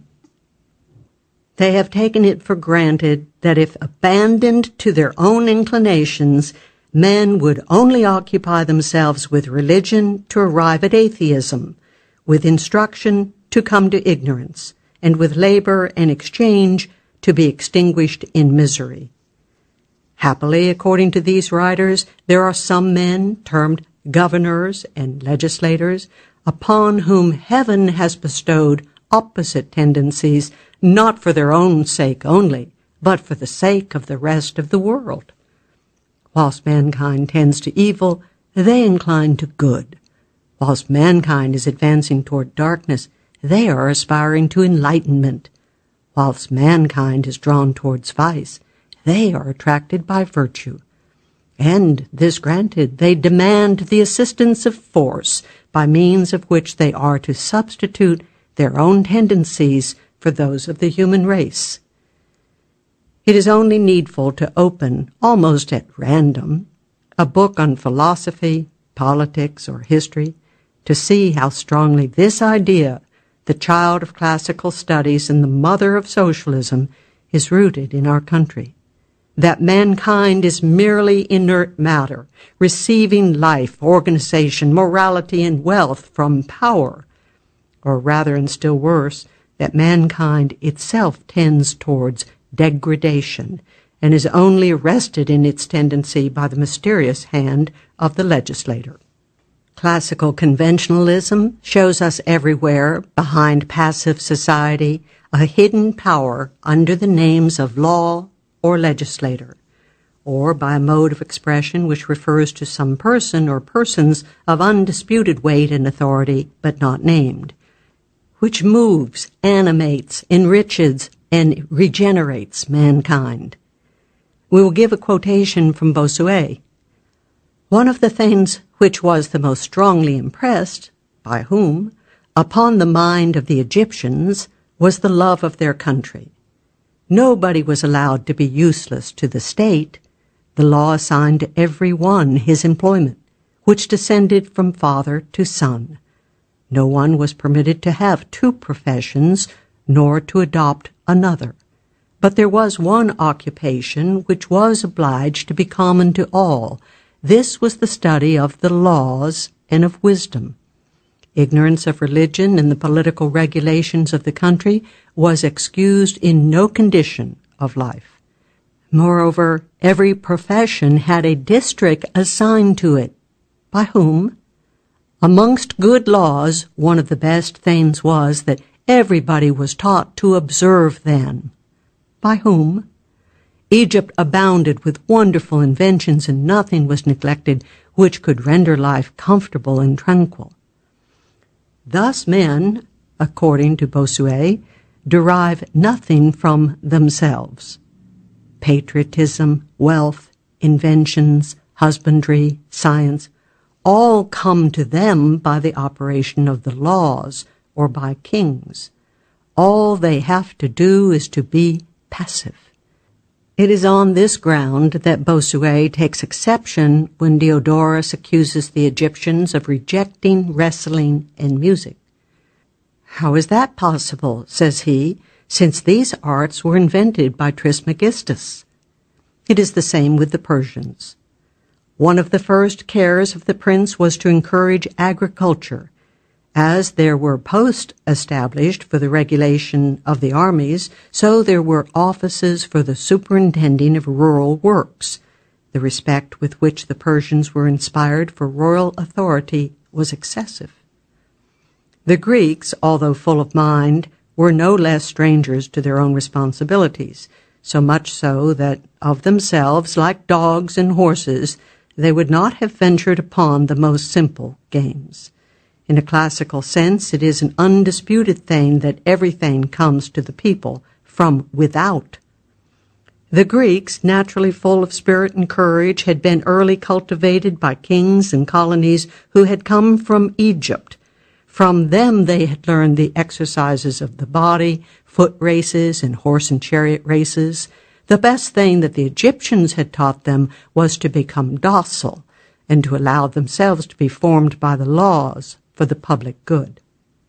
A: They have taken it for granted that if abandoned to their own inclinations, men would only occupy themselves with religion to arrive at atheism, with instruction to come to ignorance, and with labor and exchange to be extinguished in misery. Happily, according to these writers, there are some men termed governors and legislators upon whom heaven has bestowed opposite tendencies, not for their own sake only, but for the sake of the rest of the world. Whilst mankind tends to evil, they incline to good. Whilst mankind is advancing toward darkness, they are aspiring to enlightenment. Whilst mankind is drawn towards vice, they are attracted by virtue. And, this granted, they demand the assistance of force, by means of which they are to substitute their own tendencies for those of the human race. It is only needful to open, almost at random, a book on philosophy, politics, or history, to see how strongly this idea, the child of classical studies and the mother of socialism, is rooted in our country. That mankind is merely inert matter, receiving life, organization, morality, and wealth from power, or rather, and still worse, that mankind itself tends towards degradation and is only arrested in its tendency by the mysterious hand of the legislator. Classical conventionalism shows us everywhere, behind passive society, a hidden power under the names of law or legislator, or by a mode of expression which refers to some person or persons of undisputed weight and authority, but not named, which moves, animates, enriches, and regenerates mankind. We will give a quotation from Bossuet. One of the things which was the most strongly impressed, by whom, upon the mind of the Egyptians, was the love of their country. Nobody was allowed to be useless to the state. The law assigned to every one his employment, which descended from father to son. No one was permitted to have two professions, nor to adopt another. But there was one occupation which was obliged to be common to all. This was the study of the laws and of wisdom. Ignorance of religion and the political regulations of the country was excused in no condition of life. Moreover, every profession had a district assigned to it. By whom? Amongst good laws, one of the best things was that everybody was taught to observe them. By whom? Egypt abounded with wonderful inventions, and nothing was neglected which could render life comfortable and tranquil. Thus men, according to Bossuet, derive nothing from themselves. Patriotism, wealth, inventions, husbandry, science, all come to them by the operation of the laws or by kings. All they have to do is to be passive. It is on this ground that Bossuet takes exception when Diodorus accuses the Egyptians of rejecting wrestling and music. How is that possible, says he, since these arts were invented by Trismegistus? It is the same with the Persians. One of the first cares of the prince was to encourage agriculture. As there were posts established for the regulation of the armies, so there were offices for the superintending of rural works. The respect with which the Persians were inspired for royal authority was excessive. The Greeks, although full of mind, were no less strangers to their own responsibilities, so much so that of themselves, like dogs and horses, they would not have ventured upon the most simple games. In a classical sense, it is an undisputed thing that everything comes to the people from without. The Greeks, naturally full of spirit and courage, had been early cultivated by kings and colonies who had come from Egypt. From them they had learned the exercises of the body, foot races, and horse and chariot races. The best thing that the Egyptians had taught them was to become docile and to allow themselves to be formed by the laws for the public good.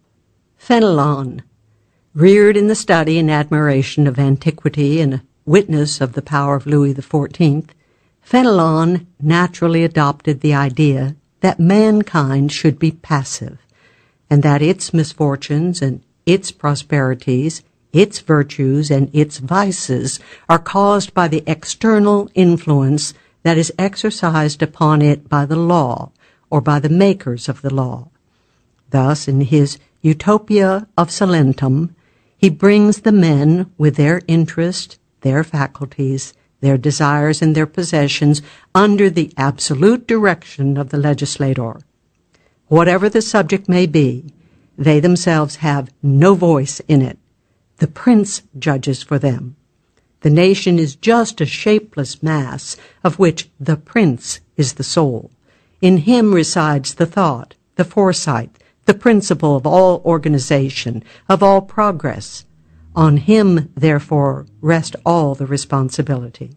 A: Fenelon, reared in the study and admiration of antiquity and a witness of the power of Louis the Fourteenth, Fenelon naturally adopted the idea that mankind should be passive, and that its misfortunes and its prosperities, its virtues and its vices are caused by the external influence that is exercised upon it by the law or by the makers of the law. Thus, in his Utopia of Salentum, he brings the men with their interest their faculties, their desires, and their possessions under the absolute direction of the legislator. Whatever the subject may be, they themselves have no voice in it. The prince judges for them. The nation is just a shapeless mass of which the prince is the soul. In him resides the thought, the foresight, the principle of all organization, of all progress. On him, therefore, rest all the responsibility.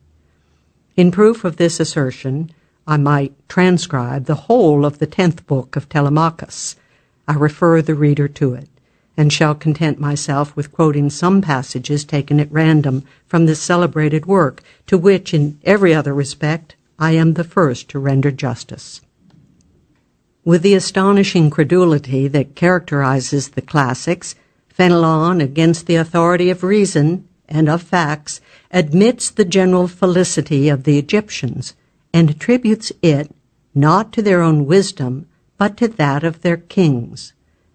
A: In proof of this assertion, I might transcribe the whole of the tenth book of Telemachus. I refer the reader to it, and shall content myself with quoting some passages taken at random from this celebrated work, to which, in every other respect, I am the first to render justice. With the astonishing credulity that characterizes the classics, Fenelon, against the authority of reason and of facts, admits the general felicity of the Egyptians, and attributes it not to their own wisdom, but to that of their kings.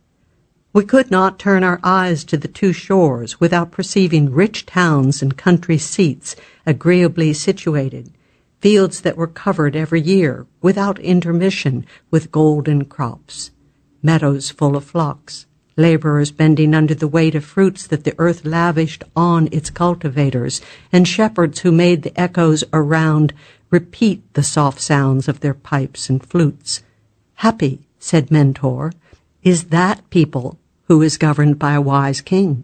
A: We could not turn our eyes to the two shores without perceiving rich towns and country seats agreeably situated, fields that were covered every year, without intermission, with golden crops, meadows full of flocks, laborers bending under the weight of fruits that the earth lavished on its cultivators, and shepherds who made the echoes around repeat the soft sounds of their pipes and flutes. Happy, said Mentor, is that people who is governed by a wise king.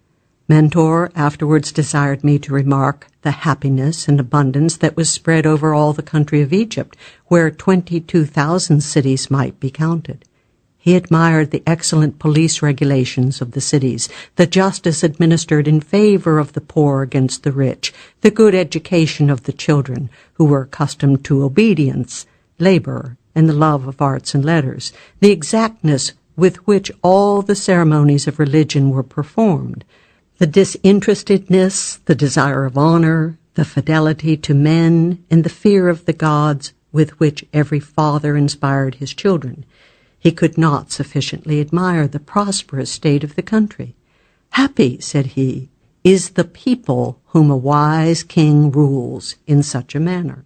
A: Mentor afterwards desired me to remark the happiness and abundance that was spread over all the country of Egypt, where twenty-two thousand cities might be counted. He admired the excellent police regulations of the cities, the justice administered in favor of the poor against the rich, the good education of the children, who were accustomed to obedience, labor, and the love of arts and letters, the exactness with which all the ceremonies of religion were performed, the disinterestedness, the desire of honor, the fidelity to men, and the fear of the gods with which every father inspired his children. He could not sufficiently admire the prosperous state of the country. Happy, said he, is the people whom a wise king rules in such a manner.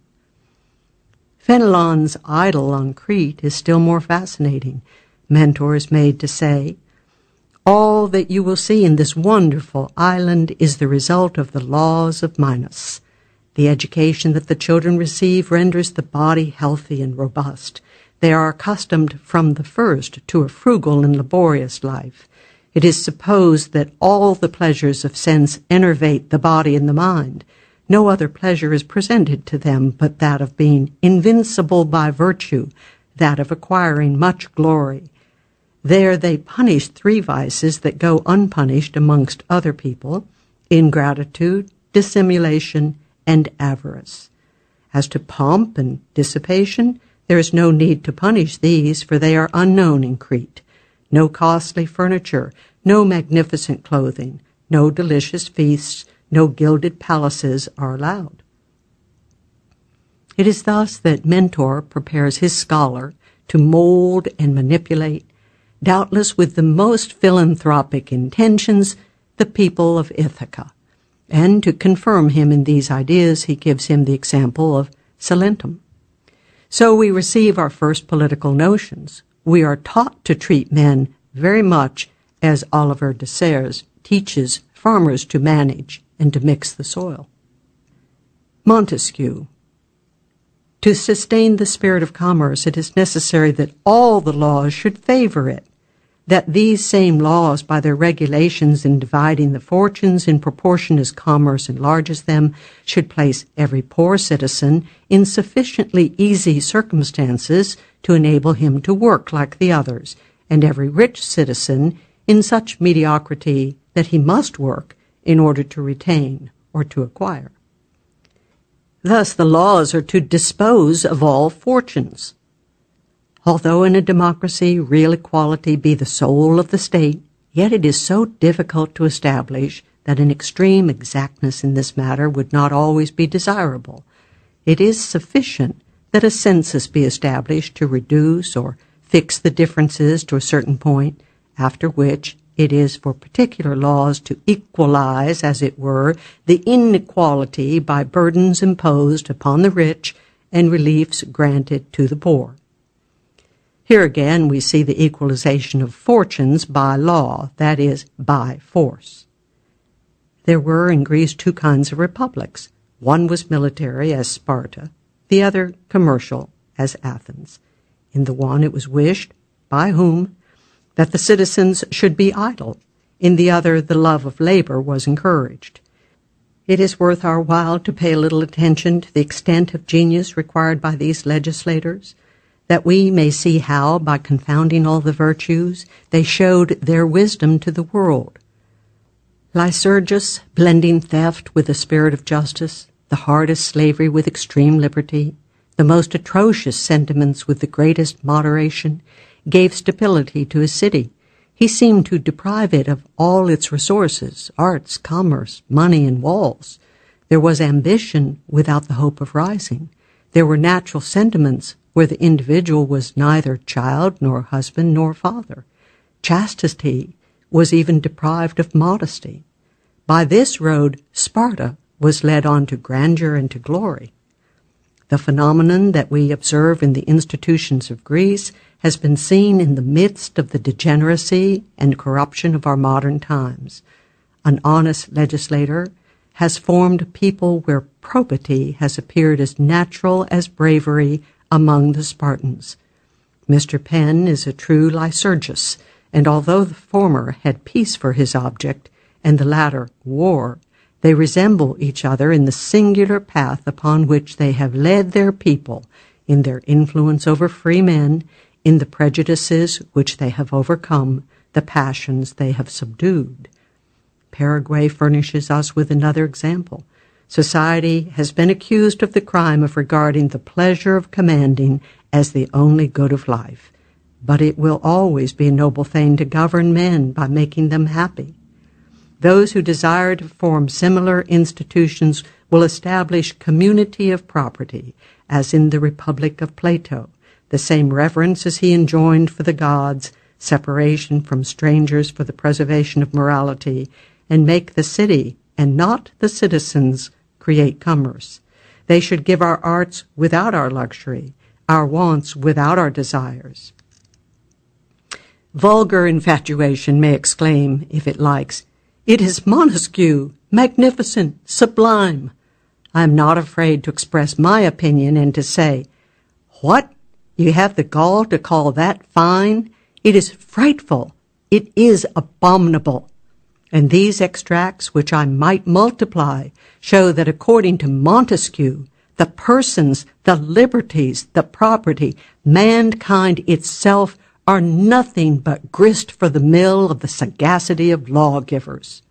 A: Fenelon's idyll on Crete is still more fascinating. Mentor is made to say, all that you will see in this wonderful island is the result of the laws of Minos. The education that the children receive renders the body healthy and robust. They are accustomed from the first to a frugal and laborious life. It is supposed that all the pleasures of sense enervate the body and the mind. No other pleasure is presented to them but that of being invincible by virtue, that of acquiring much glory. There they punish three vices that go unpunished amongst other people: ingratitude, dissimulation, and avarice. As to pomp and dissipation, there is no need to punish these, for they are unknown in Crete. No costly furniture, no magnificent clothing, no delicious feasts, no gilded palaces are allowed. It is thus that Mentor prepares his scholar to mold and manipulate, doubtless with the most philanthropic intentions, the people of Ithaca. And to confirm him in these ideas, he gives him the example of Salentum. So we receive our first political notions. We are taught to treat men very much as Oliver de Serres teaches farmers to manage and to mix the soil. Montesquieu. To sustain the spirit of commerce, it is necessary that all the laws should favor it, that these same laws, by their regulations in dividing the fortunes in proportion as commerce enlarges them, should place every poor citizen in sufficiently easy circumstances to enable him to work like the others, and every rich citizen in such mediocrity that he must work in order to retain or to acquire. Thus the laws are to dispose of all fortunes. Although in a democracy real equality be the soul of the state, yet it is so difficult to establish that an extreme exactness in this matter would not always be desirable. It is sufficient that a census be established to reduce or fix the differences to a certain point, after which it is for particular laws to equalize, as it were, the inequality by burdens imposed upon the rich and reliefs granted to the poor. Here again we see the equalization of fortunes by law, that is, by force. There were in Greece two kinds of republics. One was military, as Sparta, the other commercial, as Athens. In the one it was wished, by whom, that the citizens should be idle. In the other the love of labor was encouraged. It is worth our while to pay a little attention to the extent of genius required by these legislators, that we may see how, by confounding all the virtues, they showed their wisdom to the world. Lycurgus, blending theft with the spirit of justice, the hardest slavery with extreme liberty, the most atrocious sentiments with the greatest moderation, gave stability to his city. He seemed to deprive it of all its resources, arts, commerce, money, and walls. There was ambition without the hope of rising. There were natural sentiments where the individual was neither child nor husband nor father. Chastity was even deprived of modesty. By this road, Sparta was led on to grandeur and to glory. The phenomenon that we observe in the institutions of Greece has been seen in the midst of the degeneracy and corruption of our modern times. An honest legislator has formed a people where probity has appeared as natural as bravery among the Spartans. Mister Penn is a true Lycurgus, and although the former had peace for his object, and the latter war, they resemble each other in the singular path upon which they have led their people, in their influence over free men, in the prejudices which they have overcome, the passions they have subdued. Paraguay furnishes us with another example. Society has been accused of the crime of regarding the pleasure of commanding as the only good of life, but it will always be a noble thing to govern men by making them happy. Those who desire to form similar institutions will establish community of property, as in the Republic of Plato, the same reverence as he enjoined for the gods, separation from strangers for the preservation of morality, and make the city, and not the citizens, create commerce. They should give our arts without our luxury, our wants without our desires. Vulgar infatuation may exclaim, if it likes, "It is Montesquieu, magnificent, sublime." I am not afraid to express my opinion and to say, "What? You have the gall to call that fine? It is frightful. It is abominable." And these extracts, which I might multiply, show that according to Montesquieu, the persons, the liberties, the property, mankind itself are nothing but grist for the mill of the sagacity of lawgivers.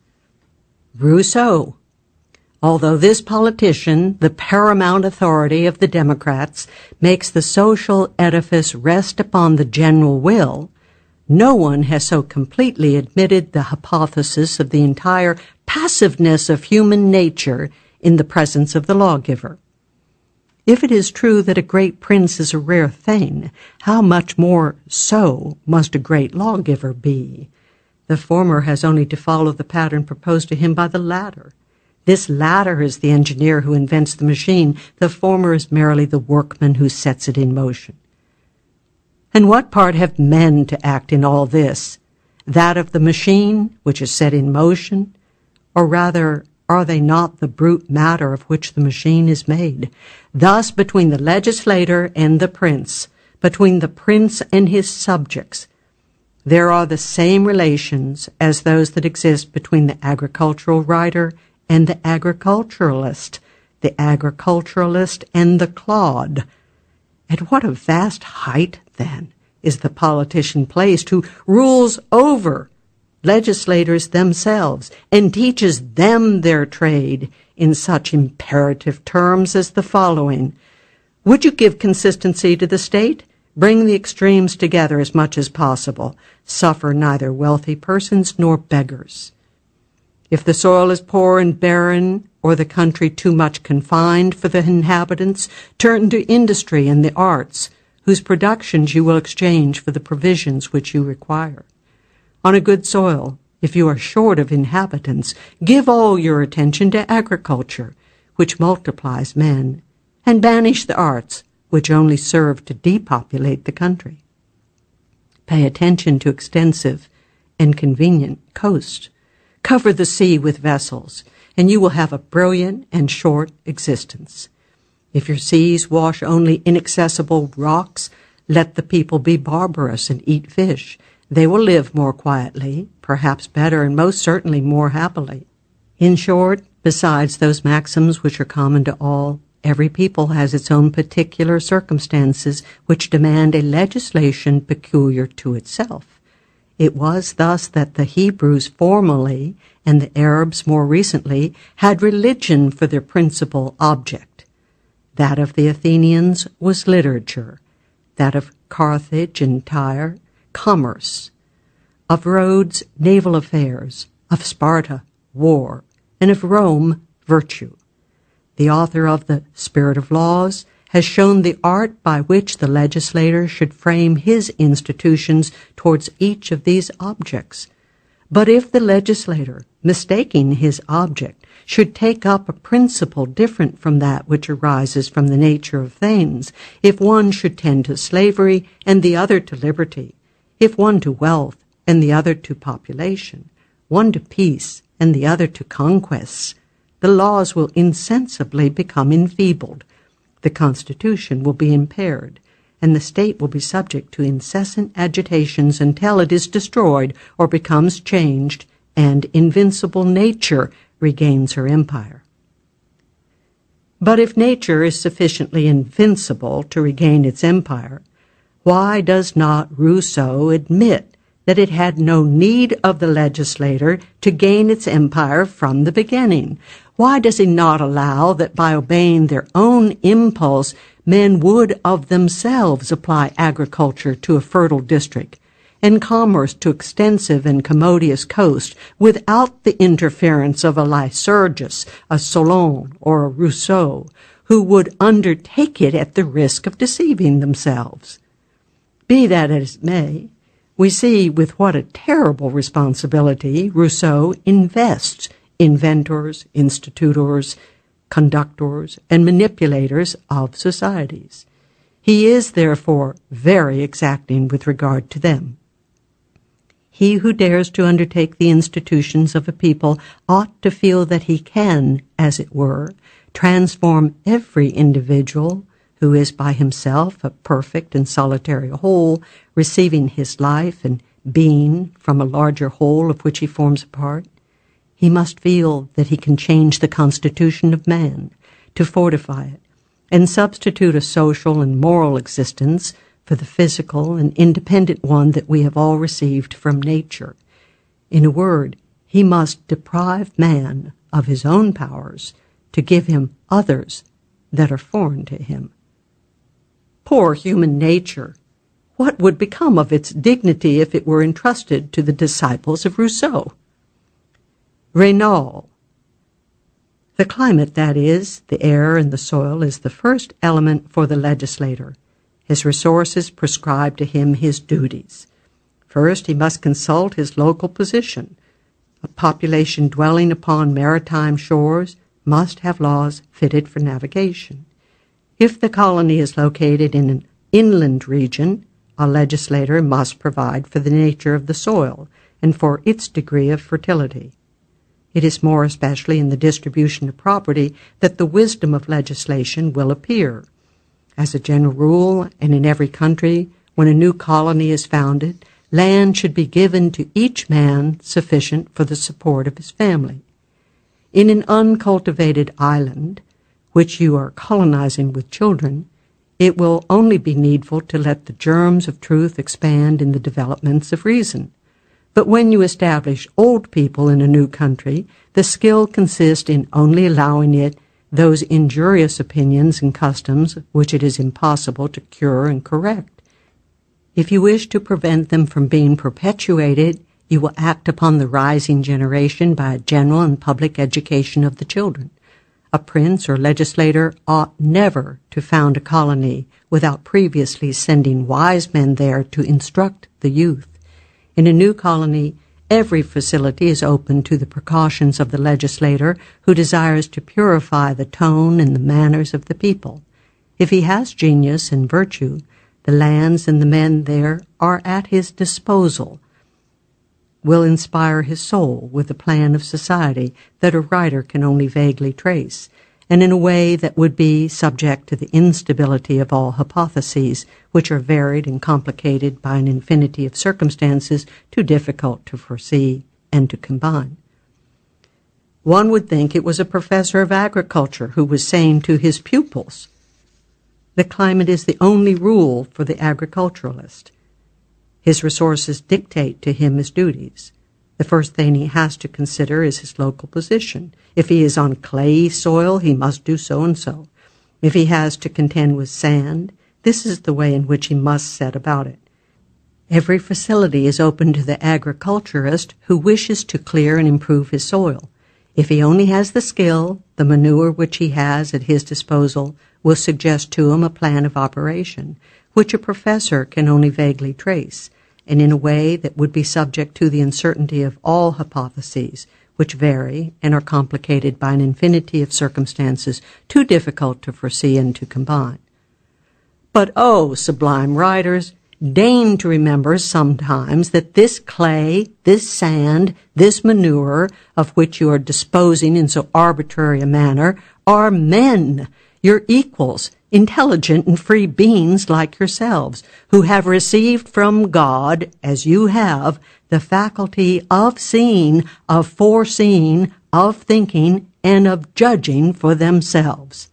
A: Rousseau. Although this politician, the paramount authority of the Democrats, makes the social edifice rest upon the general will, no one has so completely admitted the hypothesis of the entire passiveness of human nature in the presence of the lawgiver. If it is true that a great prince is a rare thing, how much more so must a great lawgiver be? The former has only to follow the pattern proposed to him by the latter. This latter is the engineer who invents the machine. The former is merely the workman who sets it in motion. And what part have men to act in all this? That of the machine, which is set in motion? Or rather, are they not the brute matter of which the machine is made? Thus, between the legislator and the prince, between the prince and his subjects, there are the same relations as those that exist between the agricultural writer and the agriculturalist, the agriculturalist and the clod. At what a vast height, then, is the politician placed who rules over legislators themselves and teaches them their trade in such imperative terms as the following. Would you give consistency to the state? Bring the extremes together as much as possible. Suffer neither wealthy persons nor beggars. If the soil is poor and barren, or the country too much confined for the inhabitants, turn to industry and the arts, whose productions you will exchange for the provisions which you require. on a good soil. If you are short of inhabitants, give all your attention to agriculture, which multiplies men, and banish the arts, which only serve to depopulate the country. Pay attention to extensive and convenient coast. Cover the sea with vessels, and you will have a brilliant and short existence. If your seas wash only inaccessible rocks, let the people be barbarous and eat fish. They will live more quietly, perhaps better, and most certainly more happily. In short, besides those maxims which are common to all, every people has its own particular circumstances which demand a legislation peculiar to itself. It was thus that the Hebrews formerly, and the Arabs more recently, had religion for their principal object. That of the Athenians was literature, that of Carthage and Tyre, commerce, of Rhodes, naval affairs, of Sparta, war, and of Rome, virtue. The author of the Spirit of Laws has shown the art by which the legislator should frame his institutions towards each of these objects. But if the legislator, mistaking his object, should take up a principle different from that which arises from the nature of things, if one should tend to slavery and the other to liberty, if one to wealth and the other to population, one to peace and the other to conquests, the laws will insensibly become enfeebled, the Constitution will be impaired, and the state will be subject to incessant agitations until it is destroyed or becomes changed, and invincible nature regains her empire. But if nature is sufficiently invincible to regain its empire, why does not Rousseau admit that it had no need of the legislator to gain its empire from the beginning? Why does he not allow that by obeying their own impulse, men would of themselves apply agriculture to a fertile district, and commerce to extensive and commodious coast, without the interference of a Lycurgus, a Solon, or a Rousseau, who would undertake it at the risk of deceiving themselves? Be that as it may, we see with what a terrible responsibility Rousseau invests inventors, institutors, conductors, and manipulators of societies. He is, therefore, very exacting with regard to them. He who dares to undertake the institutions of a people ought to feel that he can, as it were, transform every individual who is by himself a perfect and solitary whole, receiving his life and being from a larger whole of which he forms a part. He must feel that he can change the constitution of man, to fortify it, and substitute a social and moral existence for the physical and independent one that we have all received from nature. In a word, he must deprive man of his own powers to give him others that are foreign to him. Poor human nature! What would become of its dignity if it were entrusted to the disciples of Rousseau? Raynal. The climate, that is, the air and the soil, is the first element for the legislator. His resources prescribe to him his duties. First, he must consult his local position. A population dwelling upon maritime shores must have laws fitted for navigation. If the colony is located in an inland region, a legislator must provide for the nature of the soil and for its degree of fertility. It is more especially in the distribution of property that the wisdom of legislation will appear. As a general rule, and in every country, when a new colony is founded, land should be given to each man sufficient for the support of his family. In an uncultivated island, which you are colonizing with children, it will only be needful to let the germs of truth expand in the developments of reason. But when you establish old people in a new country, the skill consists in only allowing it those injurious opinions and customs which it is impossible to cure and correct. If you wish to prevent them from being perpetuated, you will act upon the rising generation by a general and public education of the children. A prince or legislator ought never to found a colony without previously sending wise men there to instruct the youth. In a new colony, every facility is open to the precautions of the legislator who desires to purify the tone and the manners of the people. If he has genius and virtue, the lands and the men there are at his disposal, will inspire his soul with a plan of society that a writer can only vaguely trace, and in a way that would be subject to the instability of all hypotheses, which are varied and complicated by an infinity of circumstances too difficult to foresee and to combine. One would think it was a professor of agriculture who was saying to his pupils, "The climate is the only rule for the agriculturalist. His resources dictate to him his duties. The first thing he has to consider is his local position. If he is on clayey soil, he must do so and so. If he has to contend with sand, this is the way in which he must set about it. Every facility is open to the agriculturist who wishes to clear and improve his soil. If he only has the skill, the manure which he has at his disposal will suggest to him a plan of operation, which a professor can only vaguely trace, and in a way that would be subject to the uncertainty of all hypotheses, which vary and are complicated by an infinity of circumstances too difficult to foresee and to combine. But, oh, sublime writers, deign to remember sometimes that this clay, this sand, this manure, of which you are disposing in so arbitrary a manner, are men, your equals, intelligent and free beings like yourselves, who have received from God, as you have, the faculty of seeing, of foreseeing, of thinking, and of judging for themselves."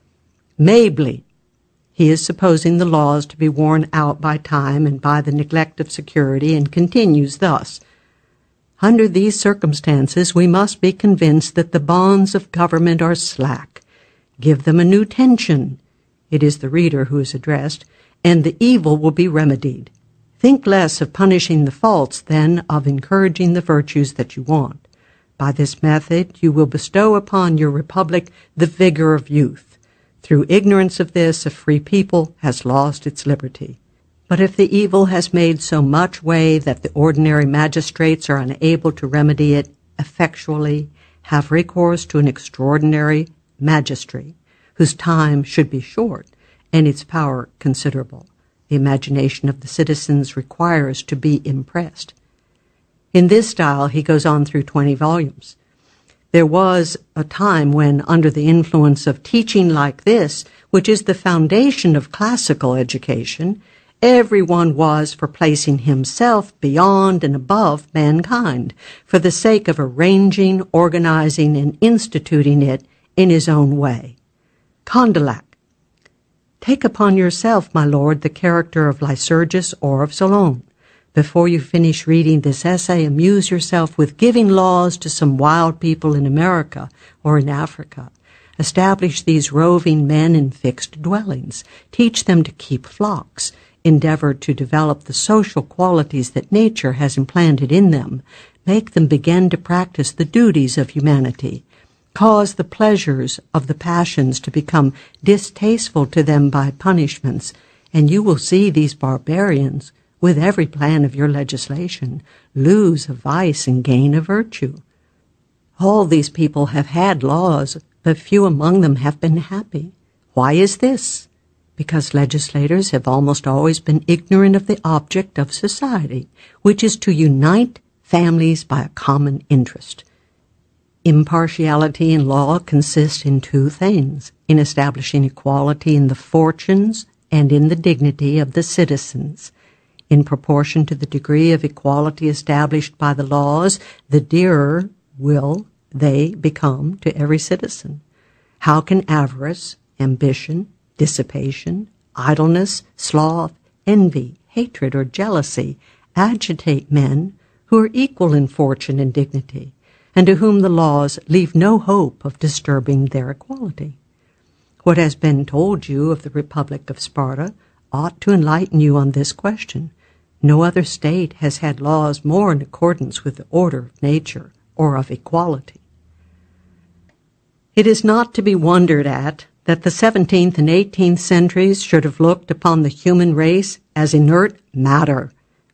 A: Mabley. He is supposing the laws to be worn out by time and by the neglect of security, and continues thus, "Under these circumstances we must be convinced that the bonds of government are slack. Give them a new tension." It is the reader who is addressed, "and the evil will be remedied. Think less of punishing the faults than of encouraging the virtues that you want. By this method you will bestow upon your republic the vigor of youth. Through ignorance of this, a free people has lost its liberty. But if the evil has made so much way that the ordinary magistrates are unable to remedy it effectually, have recourse to an extraordinary magistracy, whose time should be short and its power considerable. The imagination of the citizens requires to be impressed." In this style he goes on through twenty volumes. There was a time when, under the influence of teaching like this, which is the foundation of classical education, everyone was for placing himself beyond and above mankind, for the sake of arranging, organizing, and instituting it in his own way. Condillac. "Take upon yourself, my lord, the character of Lycurgus or of Solon. Before you finish reading this essay, amuse yourself with giving laws to some wild people in America or in Africa. Establish these roving men in fixed dwellings. Teach them to keep flocks. Endeavor to develop the social qualities that nature has implanted in them. Make them begin to practice the duties of humanity. Cause the pleasures of the passions to become distasteful to them by punishments, and you will see these barbarians, with every plan of your legislation, lose a vice and gain a virtue. All these people have had laws, but few among them have been happy. Why is this? Because legislators have almost always been ignorant of the object of society, which is to unite families by a common interest. Impartiality in law consists in two things: in establishing equality in the fortunes and in the dignity of the citizens. In proportion to the degree of equality established by the laws, the dearer will they become to every citizen. How can avarice, ambition, dissipation, idleness, sloth, envy, hatred, or jealousy agitate men who are equal in fortune and dignity, and to whom the laws leave no hope of disturbing their equality? What has been told you of the Republic of Sparta ought to enlighten you on this question. No other state has had laws more in accordance with the order of nature or of equality. It is not to be wondered at that the seventeenth and eighteenth centuries should have looked upon the human race as inert matter,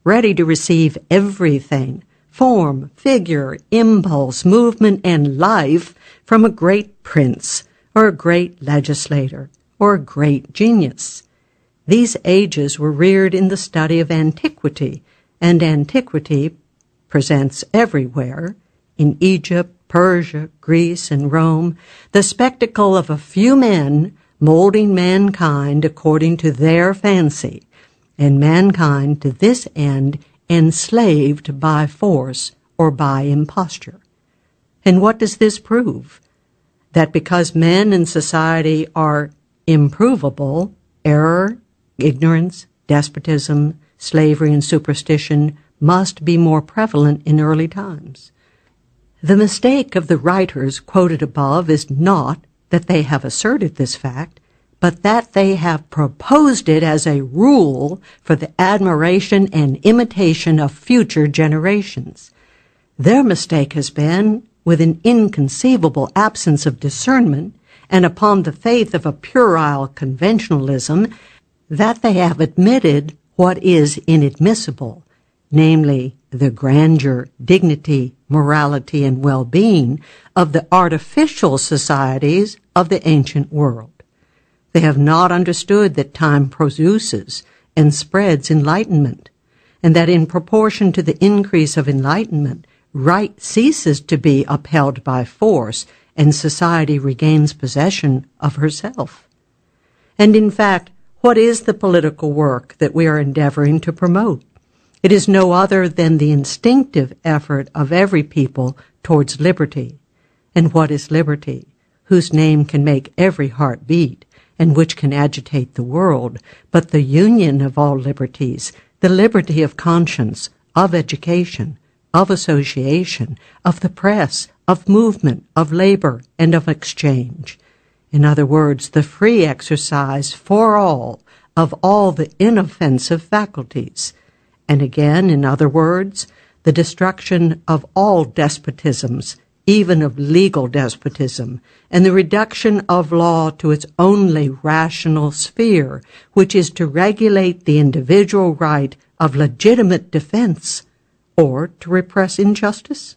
A: ready to receive everything, form, figure, impulse, movement, and life from a great prince, or a great legislator, or a great genius. These ages were reared in the study of antiquity, and antiquity presents everywhere, in Egypt, Persia, Greece, and Rome, the spectacle of a few men molding mankind according to their fancy, and mankind to this end enslaved by force or by imposture. And what does this prove? That because men in society are improvable, error, ignorance, despotism, slavery, and superstition must be more prevalent in early times. The mistake of the writers quoted above is not that they have asserted this fact, but that they have proposed it as a rule for the admiration and imitation of future generations. Their mistake has been, with an inconceivable absence of discernment and upon the faith of a puerile conventionalism, that they have admitted what is inadmissible, namely the grandeur, dignity, morality, and well-being of the artificial societies of the ancient world. They have not understood that time produces and spreads enlightenment, and that in proportion to the increase of enlightenment, right ceases to be upheld by force, and society regains possession of herself. And in fact, what is the political work that we are endeavoring to promote? It is no other than the instinctive effort of every people towards liberty. And what is liberty, whose name can make every heart beat, and which can agitate the world, but the union of all liberties, the liberty of conscience, of education, of association, of the press, of movement, of labor, and of exchange. In other words, the free exercise for all of all the inoffensive faculties. And again, in other words, the destruction of all despotisms, even of legal despotism, and the reduction of law to its only rational sphere, which is to regulate the individual right of legitimate defense, or to repress injustice?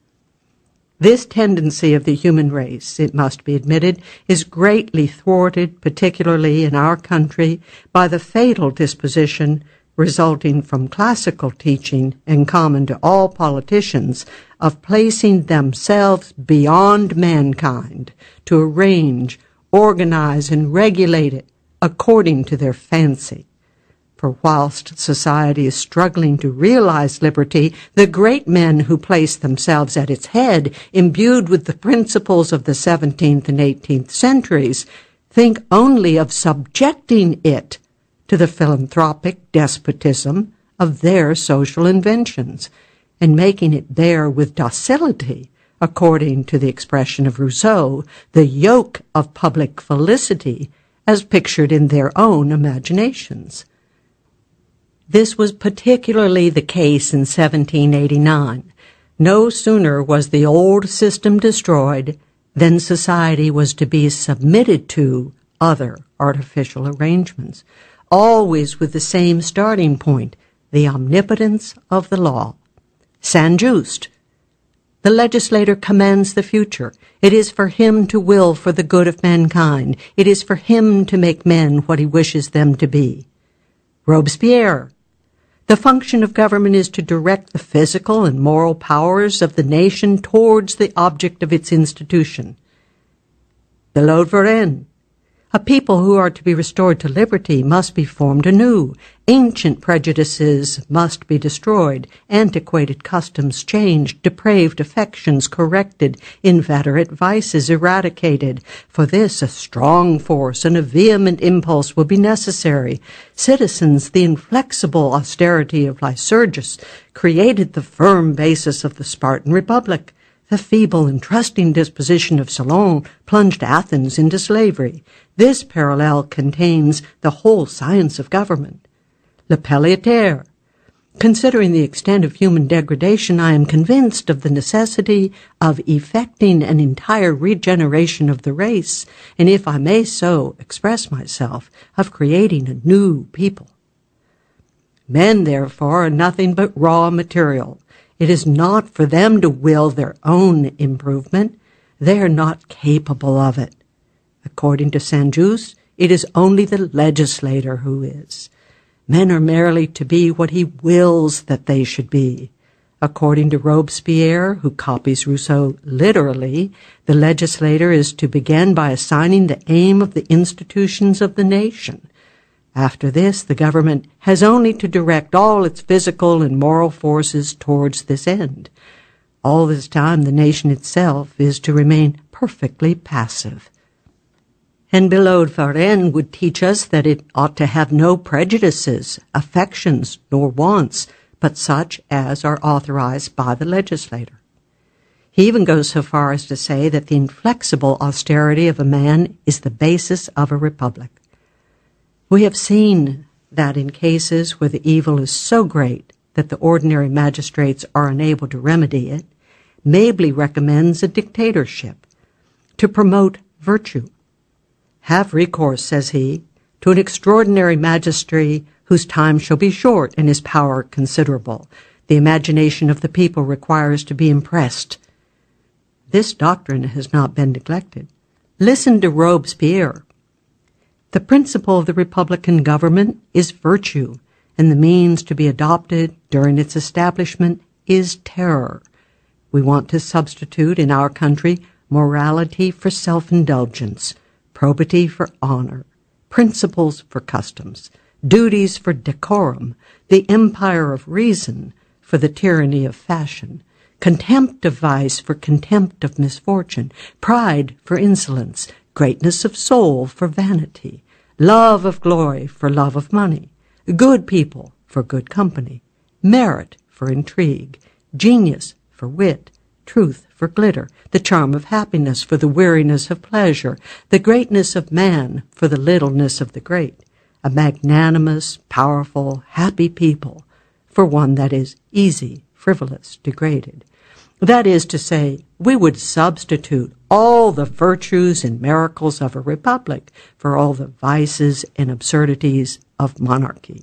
A: This tendency of the human race, it must be admitted, is greatly thwarted, particularly in our country, by the fatal disposition resulting from classical teaching and common to all politicians of placing themselves beyond mankind to arrange, organize, and regulate it according to their fancy. For whilst society is struggling to realize liberty, the great men who place themselves at its head, imbued with the principles of the seventeenth and eighteenth centuries, think only of subjecting it to the philanthropic despotism of their social inventions, and making it bear with docility, according to the expression of Rousseau, the yoke of public felicity as pictured in their own imaginations. This was particularly the case in seventeen eighty-nine. No sooner was the old system destroyed than society was to be submitted to other artificial arrangements, always with the same starting point, the omnipotence of the law. Saint Just. The legislator commands the future. It is for him to will for the good of mankind. It is for him to make men what he wishes them to be. Robespierre. The function of government is to direct the physical and moral powers of the nation towards the object of its institution. Billaud-Varenne. A people who are to be restored to liberty must be formed anew. Ancient prejudices must be destroyed, antiquated customs changed, depraved affections corrected, inveterate vices eradicated. For this a strong force and a vehement impulse will be necessary. Citizens, the inflexible austerity of Lycurgus created the firm basis of the Spartan Republic. The feeble and trusting disposition of Solon plunged Athens into slavery. This parallel contains the whole science of government. Le Peletier. Considering the extent of human degradation, I am convinced of the necessity of effecting an entire regeneration of the race, and if I may so express myself, of creating a new people. Men, therefore, are nothing but raw material. It is not for them to will their own improvement. They are not capable of it. According to Saint-Just, it is only the legislator who is. Men are merely to be what he wills that they should be. According to Robespierre, who copies Rousseau literally, the legislator is to begin by assigning the aim of the institutions of the nation. After this, the government has only to direct all its physical and moral forces towards this end. All this time, the nation itself is to remain perfectly passive. And Billaud Varennes would teach us that it ought to have no prejudices, affections, nor wants, but such as are authorized by the legislator. He even goes so far as to say that the inflexible austerity of a man is the basis of a republic. We have seen that in cases where the evil is so great that the ordinary magistrates are unable to remedy it, Mabley recommends a dictatorship to promote virtue. Have recourse, says he, to an extraordinary magistrate whose time shall be short and his power considerable. The imagination of the people requires to be impressed. This doctrine has not been neglected. Listen to Robespierre. The principle of the republican government is virtue, and the means to be adopted during its establishment is terror. We want to substitute in our country morality for self-indulgence, probity for honor, principles for customs, duties for decorum, the empire of reason for the tyranny of fashion, contempt of vice for contempt of misfortune, pride for insolence, greatness of soul for vanity, love of glory for love of money, good people for good company, merit for intrigue, genius for wit, truth for glitter, the charm of happiness for the weariness of pleasure, the greatness of man for the littleness of the great, a magnanimous, powerful, happy people for one that is easy, frivolous, degraded. That is to say, we would substitute all the virtues and miracles of a republic for all the vices and absurdities of monarchy.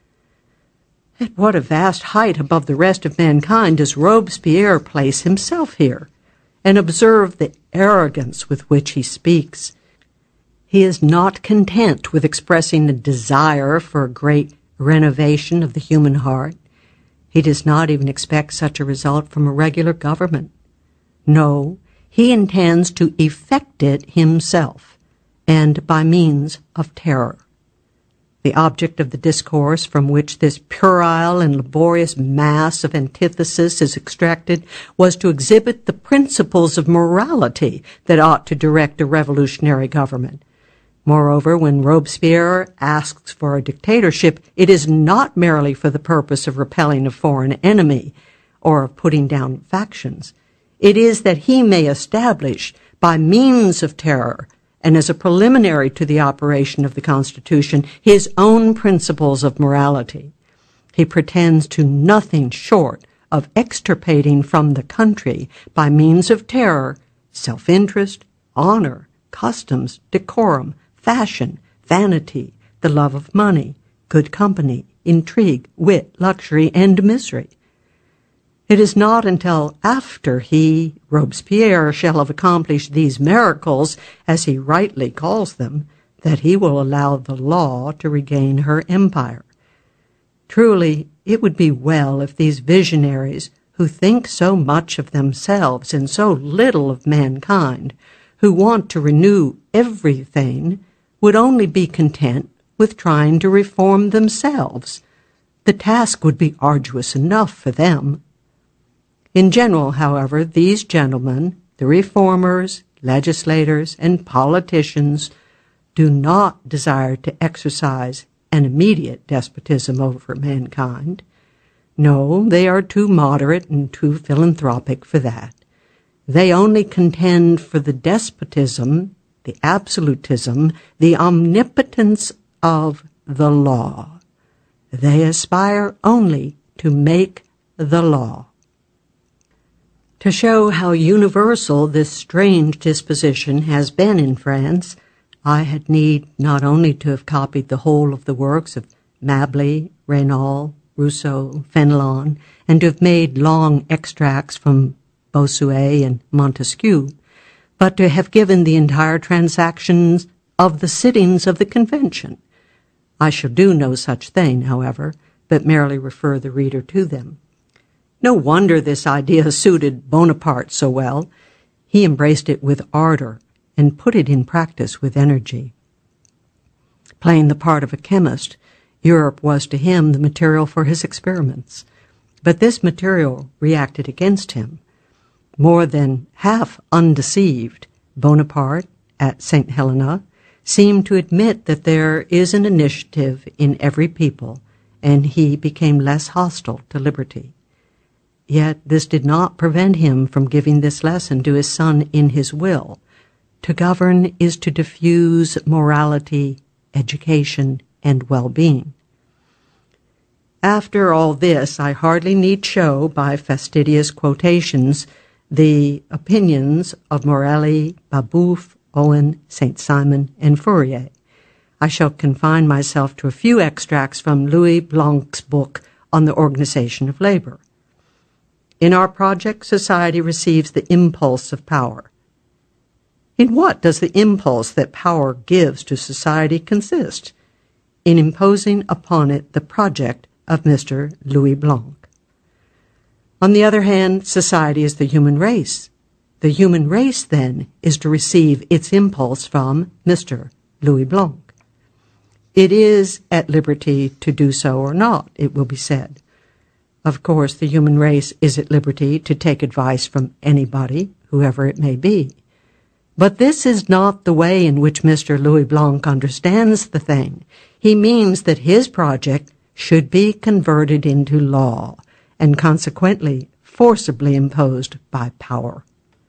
A: At what a vast height above the rest of mankind does Robespierre place himself here, and observe the arrogance with which he speaks. He is not content with expressing a desire for a great renovation of the human heart. He does not even expect such a result from a regular government. No, he intends to effect it himself, and by means of terror. The object of the discourse from which this puerile and laborious mass of antithesis is extracted was to exhibit the principles of morality that ought to direct a revolutionary government. Moreover, when Robespierre asks for a dictatorship, it is not merely for the purpose of repelling a foreign enemy or of putting down factions. It is that he may establish, by means of terror, and as a preliminary to the operation of the Constitution, his own principles of morality. He pretends to nothing short of extirpating from the country, by means of terror, self-interest, honor, customs, decorum, fashion, vanity, the love of money, good company, intrigue, wit, luxury, and misery. It is not until after he, Robespierre, shall have accomplished these miracles, as he rightly calls them, that he will allow the law to regain her empire. Truly, it would be well if these visionaries, who think so much of themselves and so little of mankind, who want to renew everything, would only be content with trying to reform themselves. The task would be arduous enough for them. In general, however, these gentlemen, the reformers, legislators, and politicians, do not desire to exercise an immediate despotism over mankind. No, they are too moderate and too philanthropic for that. They only contend for the despotism, the absolutism, the omnipotence of the law. They aspire only to make the law. To show how universal this strange disposition has been in France, I had need not only to have copied the whole of the works of Mabley, Raynal, Rousseau, Fenelon, and to have made long extracts from Bossuet and Montesquieu, but to have given the entire transactions of the sittings of the convention. I shall do no such thing, however, but merely refer the reader to them. No wonder this idea suited Bonaparte so well. He embraced it with ardor and put it in practice with energy. Playing the part of a chemist, Europe was to him the material for his experiments. But this material reacted against him. More than half undeceived, Bonaparte, at Saint Helena, seemed to admit that there is an initiative in every people, and he became less hostile to liberty. Yet this did not prevent him from giving this lesson to his son in his will. To govern is to diffuse morality, education, and well-being. After all this, I hardly need show by fastidious quotations the opinions of Morelli, Babeuf, Owen, Saint-Simon, and Fourier. I shall confine myself to a few extracts from Louis Blanc's book on the organization of labor. In our project, society receives the impulse of power. In what does the impulse that power gives to society consist? In imposing upon it the project of Mister Louis Blanc. On the other hand, society is the human race. The human race, then, is to receive its impulse from Mister Louis Blanc. It is at liberty to do so or not, it will be said. Of course, the human race is at liberty to take advice from anybody, whoever it may be. But this is not the way in which Mister Louis Blanc understands the thing. He means that his project should be converted into law, and consequently forcibly imposed by power.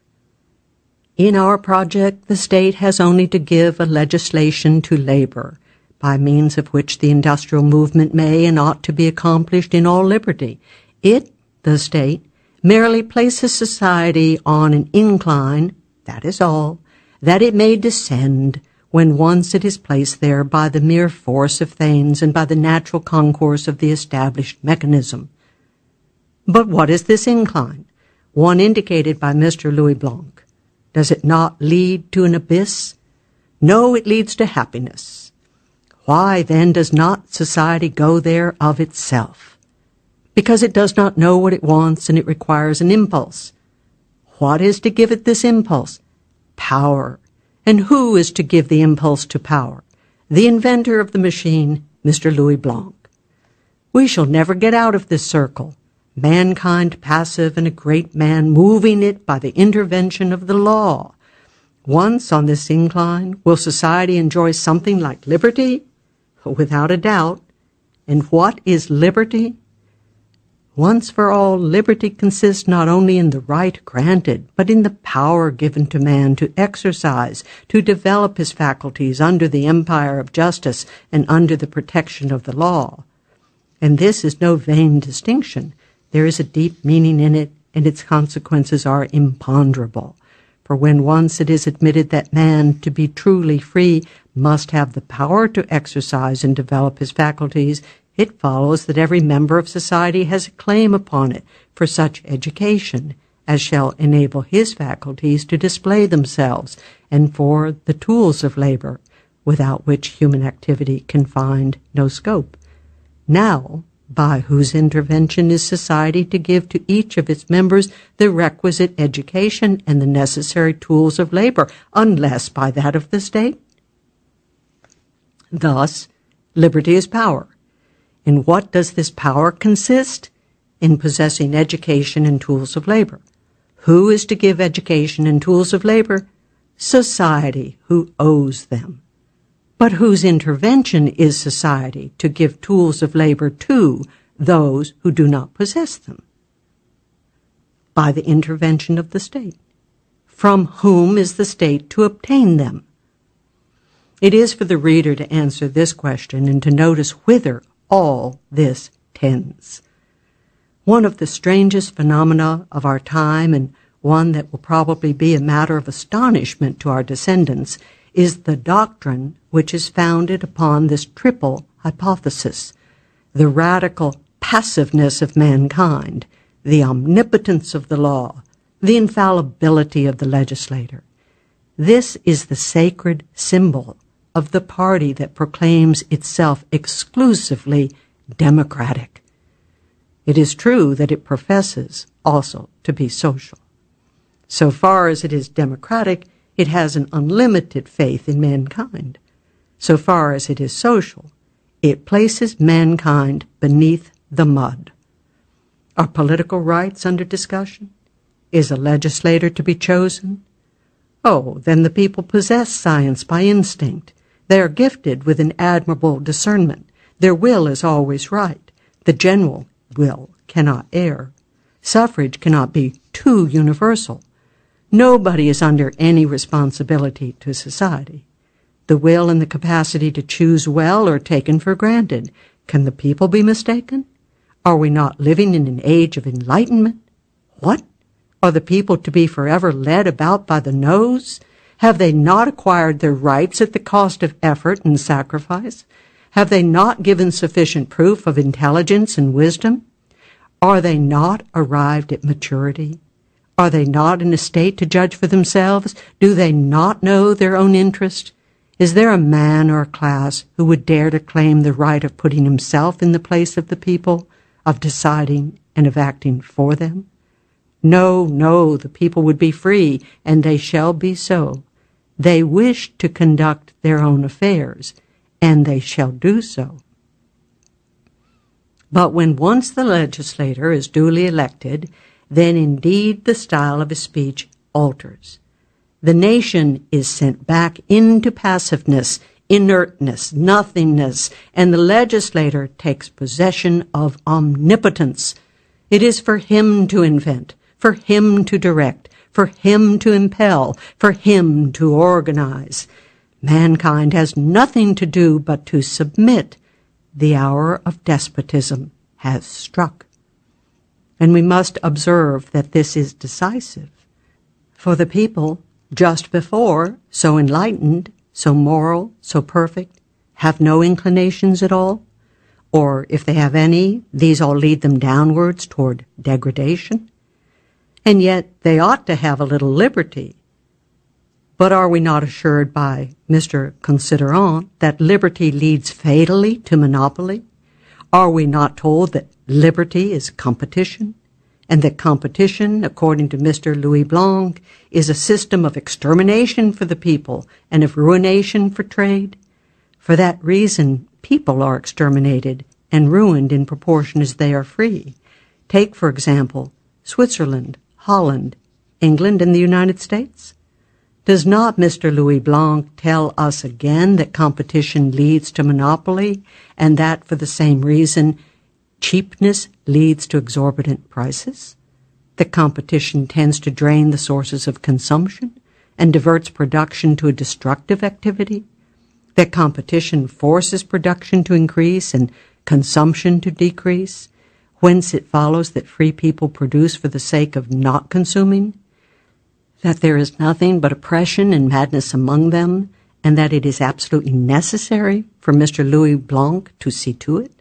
A: In our project, the state has only to give a legislation to labor, by means of which the industrial movement may and ought to be accomplished in all liberty. It, the state, merely places society on an incline, that is all, that it may descend when once it is placed there by the mere force of things and by the natural concourse of the established mechanism. But what is this incline, one indicated by Mister Louis Blanc? Does it not lead to an abyss? No, it leads to happiness. Why, then, does not society go there of itself? Because it does not know what it wants, and it requires an impulse. What is to give it this impulse? Power. And who is to give the impulse to power? The inventor of the machine, Mister Louis Blanc. We shall never get out of this circle, mankind passive and a great man moving it by the intervention of the law. Once on this incline, will society enjoy something like liberty? Without a doubt. And what is liberty? Once for all, liberty consists not only in the right granted, but in the power given to man to exercise, to develop his faculties under the empire of justice and under the protection of the law. And this is no vain distinction. There is a deep meaning in it, and its consequences are imponderable. For when once it is admitted that man, to be truly free, must have the power to exercise and develop his faculties, it follows that every member of society has a claim upon it for such education as shall enable his faculties to display themselves, and for the tools of labor, without which human activity can find no scope. Now, by whose intervention is society to give to each of its members the requisite education and the necessary tools of labor, unless by that of the state? Thus, liberty is power. In what does this power consist? In possessing education and tools of labor. Who is to give education and tools of labor? Society, who owes them. But whose intervention is society to give tools of labor to those who do not possess them? By the intervention of the state. From whom is the state to obtain them? It is for the reader to answer this question and to notice whither all this tends. One of the strangest phenomena of our time, and one that will probably be a matter of astonishment to our descendants, is the doctrine which is founded upon this triple hypothesis, the radical passiveness of mankind, the omnipotence of the law, the infallibility of the legislator. This is the sacred symbol of the party that proclaims itself exclusively democratic. It is true that it professes also to be social. So far as it is democratic, it has an unlimited faith in mankind. So far as it is social, it places mankind beneath the mud. Are political rights under discussion? Is a legislator to be chosen? Oh, then the people possess science by instinct. They are gifted with an admirable discernment. Their will is always right. The general will cannot err. Suffrage cannot be too universal. Nobody is under any responsibility to society. The will and the capacity to choose well are taken for granted. Can the people be mistaken? Are we not living in an age of enlightenment? What? Are the people to be forever led about by the nose? Have they not acquired their rights at the cost of effort and sacrifice? Have they not given sufficient proof of intelligence and wisdom? Are they not arrived at maturity? Are they not in a state to judge for themselves? Do they not know their own interest? Is there a man or a class who would dare to claim the right of putting himself in the place of the people, of deciding and of acting for them? No, no, the people would be free, and they shall be so. They wish to conduct their own affairs, and they shall do so. But when once the legislator is duly elected, then indeed the style of his speech alters. The nation is sent back into passiveness, inertness, nothingness, and the legislator takes possession of omnipotence. It is for him to invent, for him to direct, for him to impel, for him to organize. Mankind has nothing to do but to submit. The hour of despotism has struck. And we must observe that this is decisive. For the people, just before, so enlightened, so moral, so perfect, have no inclinations at all, or if they have any, these all lead them downwards toward degradation. And yet they ought to have a little liberty. But are we not assured by Mister Considerant that liberty leads fatally to monopoly? Are we not told that liberty is competition, and that competition, according to Mister Louis Blanc, is a system of extermination for the people and of ruination for trade? For that reason, people are exterminated and ruined in proportion as they are free. Take, for example, Switzerland, Holland, England, and the United States. Does not Mister Louis Blanc tell us again that competition leads to monopoly, and that for the same reason cheapness leads to exorbitant prices? That competition tends to drain the sources of consumption and diverts production to a destructive activity? That competition forces production to increase and consumption to decrease, whence it follows that free people produce for the sake of not consuming? That there is nothing but oppression and madness among them, and that it is absolutely necessary for Mister Louis Blanc to see to it?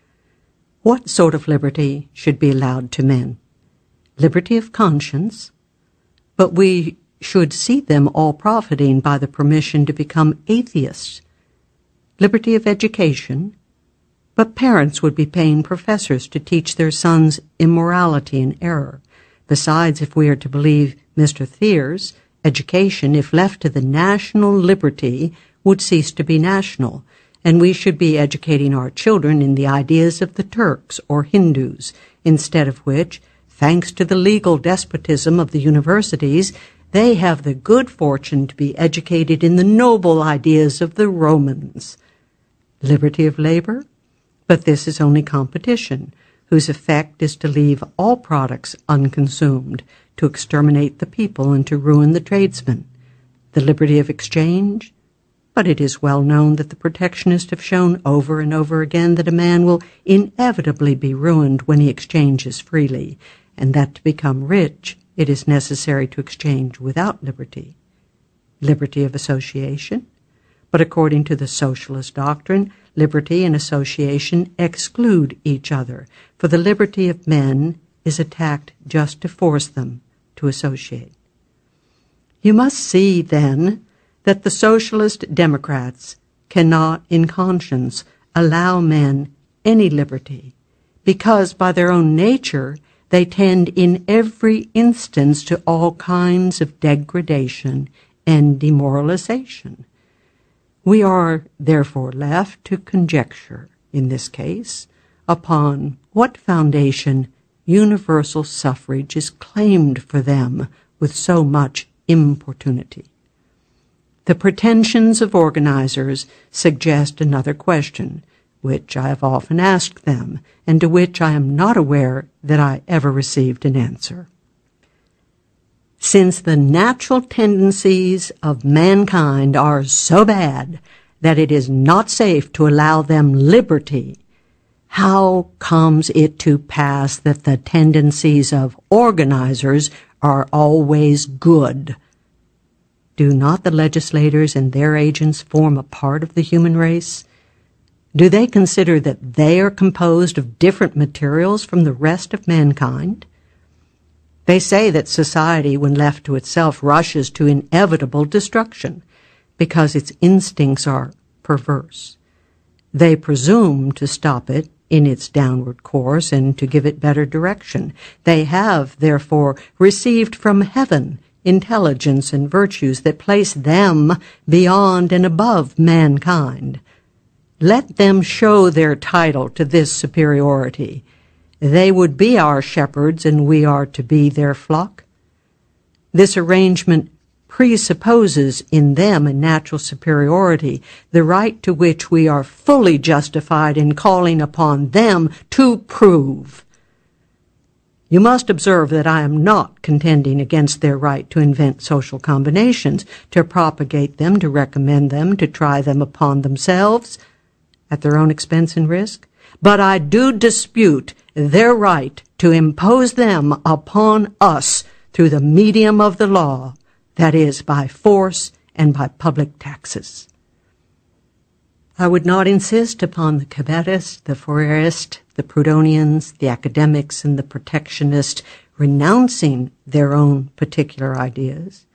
A: What sort of liberty should be allowed to men? Liberty of conscience, but we should see them all profiting by the permission to become atheists. Liberty of education, but parents would be paying professors to teach their sons immorality and error. Besides, if we are to believe Mister Thiers, education, if left to the national liberty, would cease to be national, and we should be educating our children in the ideas of the Turks or Hindus, instead of which, thanks to the legal despotism of the universities, they have the good fortune to be educated in the noble ideas of the Romans. Liberty of labor? But this is only competition, whose effect is to leave all products unconsumed, to exterminate the people and to ruin the tradesmen. The liberty of exchange? But it is well known that the protectionists have shown over and over again that a man will inevitably be ruined when he exchanges freely, and that to become rich it is necessary to exchange without liberty. Liberty of association? But according to the socialist doctrine, liberty and association exclude each other, for the liberty of men is attacked just to force them to associate. You must see, then, that the socialist Democrats cannot in conscience allow men any liberty, because by their own nature they tend in every instance to all kinds of degradation and demoralization. We are therefore left to conjecture, in this case, upon what foundation universal suffrage is claimed for them with so much importunity. The pretensions of organizers suggest another question, which I have often asked them, and to which I am not aware that I ever received an answer. Since the natural tendencies of mankind are so bad that it is not safe to allow them liberty, how comes it to pass that the tendencies of organizers are always good? Do not the legislators and their agents form a part of the human race? Do they consider that they are composed of different materials from the rest of mankind? They say that society, when left to itself, rushes to inevitable destruction because its instincts are perverse. They presume to stop it in its downward course and to give it better direction. They have, therefore, received from heaven intelligence and virtues that place them beyond and above mankind. Let them show their title to this superiority. They would be our shepherds, and we are to be their flock. This arrangement presupposes in them a natural superiority, the right to which we are fully justified in calling upon them to prove. You must observe that I am not contending against their right to invent social combinations, to propagate them, to recommend them, to try them upon themselves at their own expense and risk. But I do dispute their right to impose them upon us through the medium of the law, that is, by force and by public taxes. I would not insist upon the Cabetists, the Fourierists, the Proudhonians, the academics, and the protectionists renouncing their own particular ideas.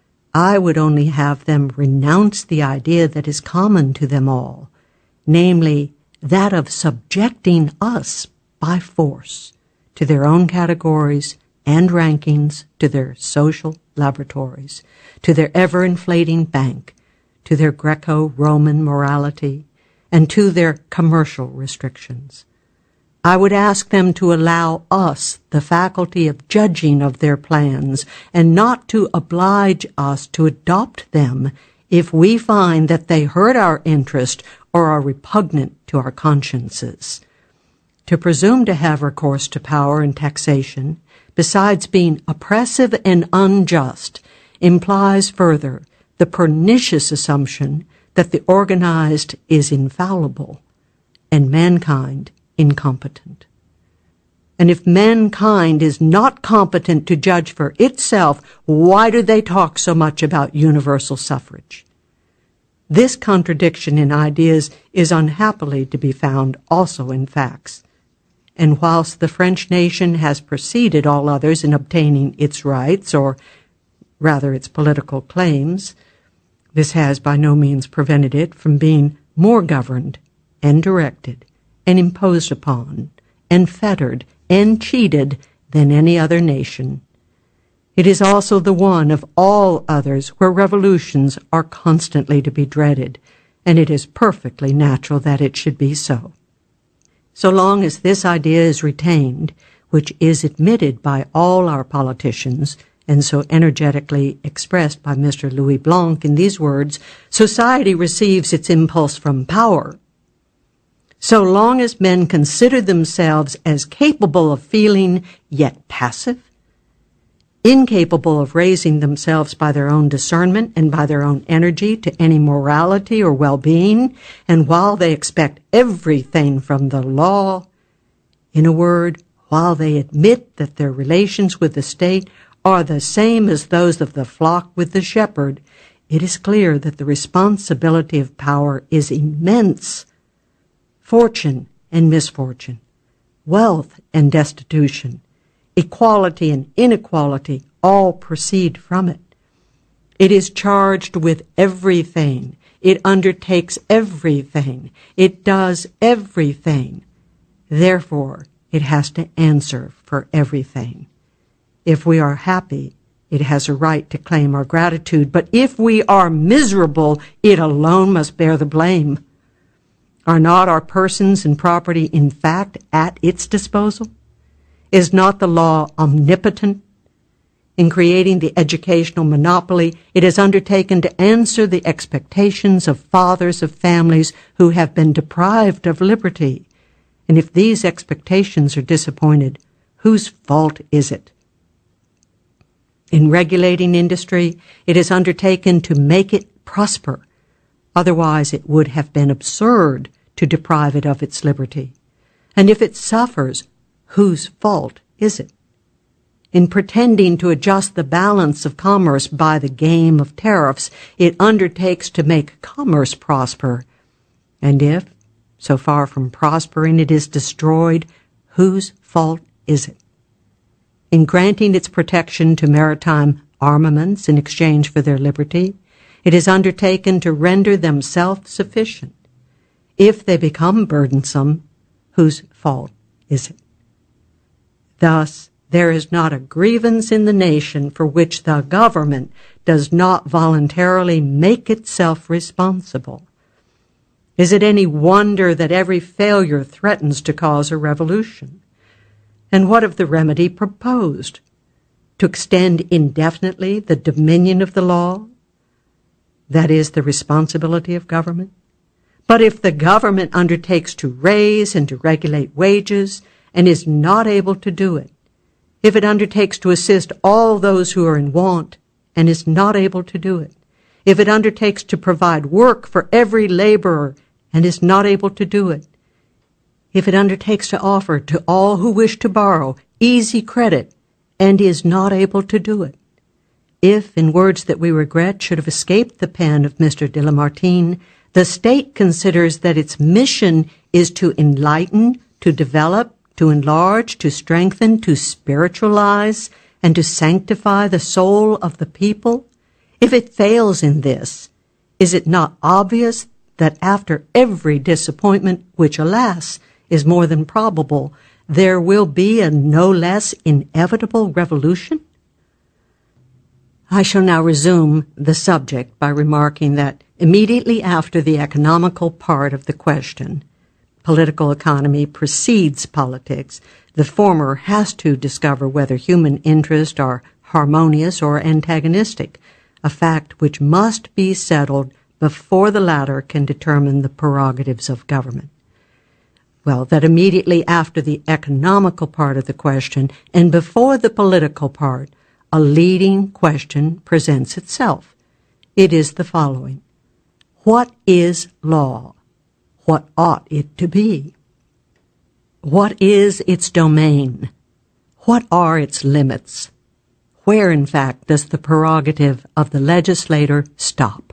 A: I would only have them renounce the idea that is common to them all, namely, that of subjecting us by force to their own categories and rankings, to their social laboratories, to their ever-inflating bank, to their Greco-Roman morality, and to their commercial restrictions. I would ask them to allow us the faculty of judging of their plans, and not to oblige us to adopt them if we find that they hurt our interest or are repugnant to our consciences. To presume to have recourse to power and taxation, besides being oppressive and unjust, implies further the pernicious assumption that the organized is infallible and mankind incompetent. And if mankind is not competent to judge for itself, why do they talk so much about universal suffrage? This contradiction in ideas is unhappily to be found also in facts. And whilst the French nation has preceded all others in obtaining its rights, or rather its political claims, this has by no means prevented it from being more governed and directed and imposed upon and fettered and cheated than any other nation. It is also the one of all others where revolutions are constantly to be dreaded, and it is perfectly natural that it should be so. So long as this idea is retained, which is admitted by all our politicians, and so energetically expressed by Mister Louis Blanc in these words, society receives its impulse from power. So long as men consider themselves as capable of feeling, yet passive, incapable of raising themselves by their own discernment and by their own energy to any morality or well-being, and while they expect everything from the law, in a word, while they admit that their relations with the state are the same as those of the flock with the shepherd, it is clear that the responsibility of power is immense, fortune and misfortune, wealth and destitution, equality and inequality all proceed from it. It is charged with everything. It undertakes everything. It does everything. Therefore, it has to answer for everything. If we are happy, it has a right to claim our gratitude. But if we are miserable, it alone must bear the blame. Are not our persons and property, in fact, at its disposal? Is not the law omnipotent? In creating the educational monopoly, it has undertaken to answer the expectations of fathers of families who have been deprived of liberty. And if these expectations are disappointed, whose fault is it? In regulating industry, it has undertaken to make it prosper. Otherwise, it would have been absurd to deprive it of its liberty. And if it suffers, whose fault is it? In pretending to adjust the balance of commerce by the game of tariffs, it undertakes to make commerce prosper. And if, so far from prospering, it is destroyed, whose fault is it? In granting its protection to maritime armaments in exchange for their liberty, it is undertaken to render them self-sufficient. If they become burdensome, whose fault is it? Thus, there is not a grievance in the nation for which the government does not voluntarily make itself responsible. Is it any wonder that every failure threatens to cause a revolution? And what of the remedy proposed? To extend indefinitely the dominion of the law? That is the responsibility of government. But if the government undertakes to raise and to regulate wages and is not able to do it, if it undertakes to assist all those who are in want and is not able to do it, if it undertakes to provide work for every laborer and is not able to do it, if it undertakes to offer to all who wish to borrow easy credit and is not able to do it, if, in words that we regret should have escaped the pen of Mister de Lamartine, the state considers that its mission is to enlighten, to develop, to enlarge, to strengthen, to spiritualize, and to sanctify the soul of the people, if it fails in this, is it not obvious that after every disappointment, which, alas, is more than probable, there will be a no less inevitable revolution? I shall now resume the subject by remarking that immediately after the economical part of the question, political economy precedes politics. The former has to discover whether human interests are harmonious or antagonistic, a fact which must be settled before the latter can determine the prerogatives of government. Well, that immediately after the economical part of the question and before the political part, a leading question presents itself. It is the following: what is law? What ought it to be? What is its domain? What are its limits? Where, in fact, does the prerogative of the legislator stop?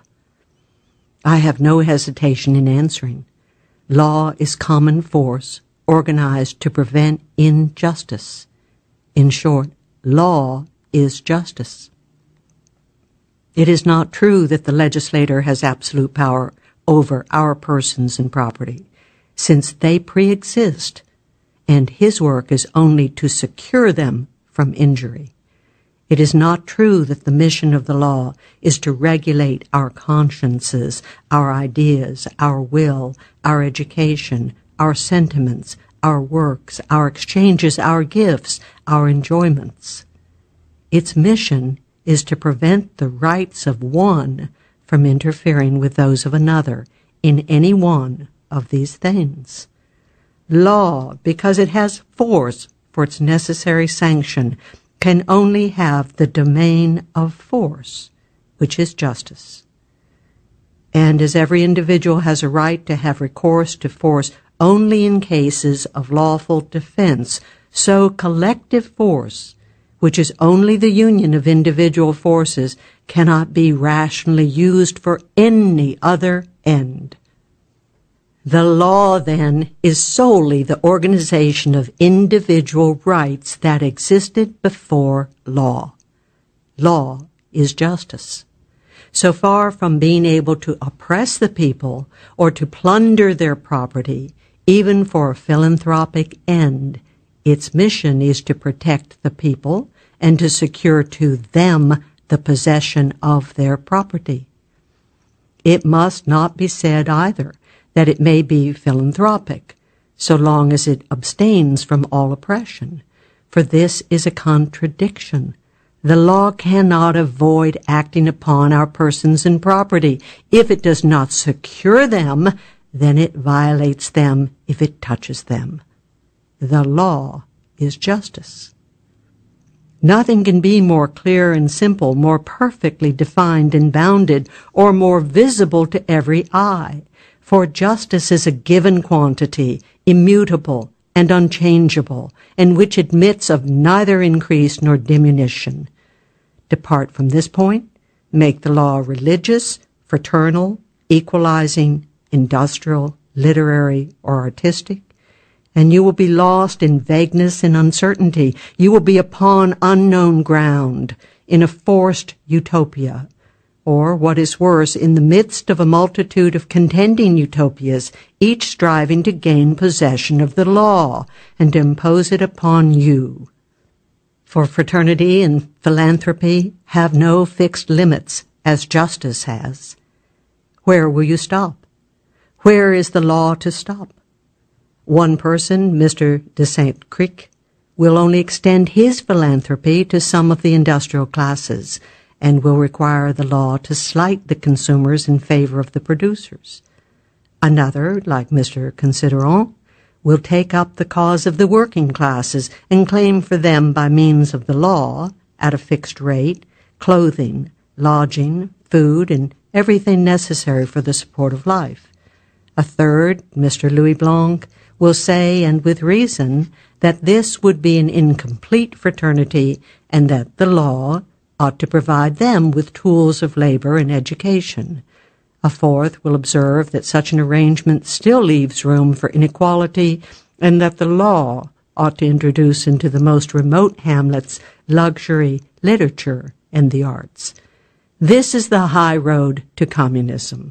A: I have no hesitation in answering. Law is common force organized to prevent injustice. In short, law is justice. It is not true that the legislator has absolute power over our persons and property, since they pre-exist, and his work is only to secure them from injury. It is not true that the mission of the law is to regulate our consciences, our ideas, our will, our education, our sentiments, our works, our exchanges, our gifts, our enjoyments. Its mission is to prevent the rights of one from interfering with those of another in any one of these things. Law, because it has force for its necessary sanction, can only have the domain of force, which is justice. And as every individual has a right to have recourse to force only in cases of lawful defense, so collective force, which is only the union of individual forces, cannot be rationally used for any other end. The law, then, is solely the organization of individual rights that existed before law. Law is justice. So far from being able to oppress the people or to plunder their property, even for a philanthropic end, its mission is to protect the people and to secure to them the possession of their property. It must not be said either that it may be philanthropic, so long as it abstains from all oppression, for this is a contradiction. The law cannot avoid acting upon our persons and property. If it does not secure them, then it violates them if it touches them. The law is justice. Nothing can be more clear and simple, more perfectly defined and bounded, or more visible to every eye. For justice is a given quantity, immutable and unchangeable, and which admits of neither increase nor diminution. Depart from this point, make the law religious, fraternal, equalizing, industrial, literary, or artistic, and you will be lost in vagueness and uncertainty. You will be upon unknown ground, in a forced utopia, or, what is worse, in the midst of a multitude of contending utopias, each striving to gain possession of the law and to impose it upon you. For fraternity and philanthropy have no fixed limits, as justice has. Where will you stop? Where is the law to stop? One person, Mister de Saint Cricq, will only extend his philanthropy to some of the industrial classes, and will require the law to slight the consumers in favor of the producers. Another, like Mister Considerant, will take up the cause of the working classes and claim for them by means of the law, at a fixed rate, clothing, lodging, food, and everything necessary for the support of life. A third, Mister Louis Blanc, will say, and with reason, that this would be an incomplete fraternity and that the law ought to provide them with tools of labor and education. A fourth will observe that such an arrangement still leaves room for inequality, and that the law ought to introduce into the most remote hamlets luxury, literature, and the arts. This is the high road to communism.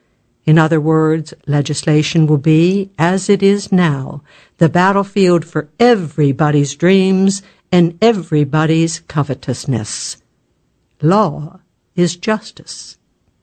A: In other words, legislation will be, as it is now, the battlefield for everybody's dreams and everybody's covetousness. Law is justice.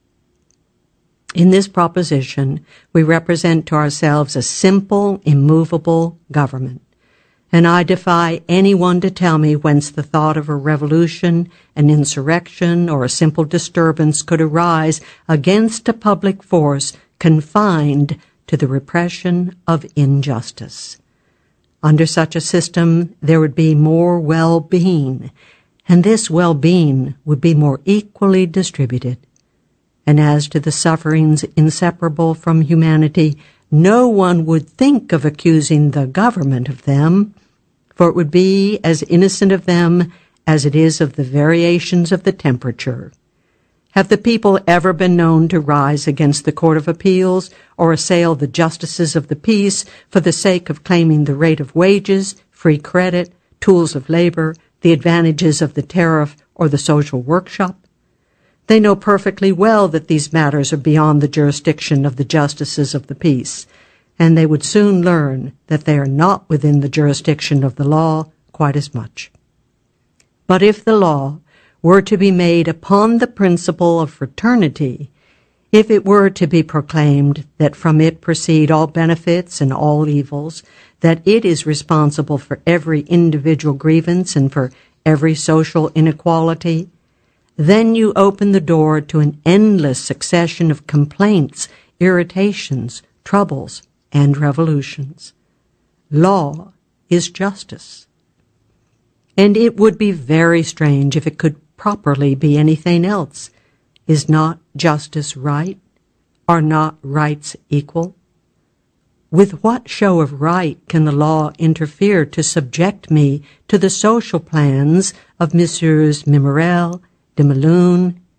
A: In this proposition, we represent to ourselves a simple, immovable government, and I defy anyone to tell me whence the thought of a revolution, an insurrection, or a simple disturbance could arise against a public force confined to the repression of injustice. Under such a system, there would be more well-being, and this well-being would be more equally distributed. And as to the sufferings inseparable from humanity, no one would think of accusing the government of them, for it would be as innocent of them as it is of the variations of the temperature. Have the people ever been known to rise against the Court of Appeals or assail the justices of the peace for the sake of claiming the rate of wages, free credit, tools of labor, the advantages of the tariff, or the social workshop? They know perfectly well that these matters are beyond the jurisdiction of the justices of the peace, and they would soon learn that they are not within the jurisdiction of the law quite as much. But if the law were to be made upon the principle of fraternity, if it were to be proclaimed that from it proceed all benefits and all evils, that it is responsible for every individual grievance and for every social inequality, then you open the door to an endless succession of complaints, irritations, troubles, and revolutions. Law is justice. And it would be very strange if it could properly be anything else. Is not justice right? Are not rights equal? With what show of right can the law interfere to subject me to the social plans of Messieurs Memorel, de Melun,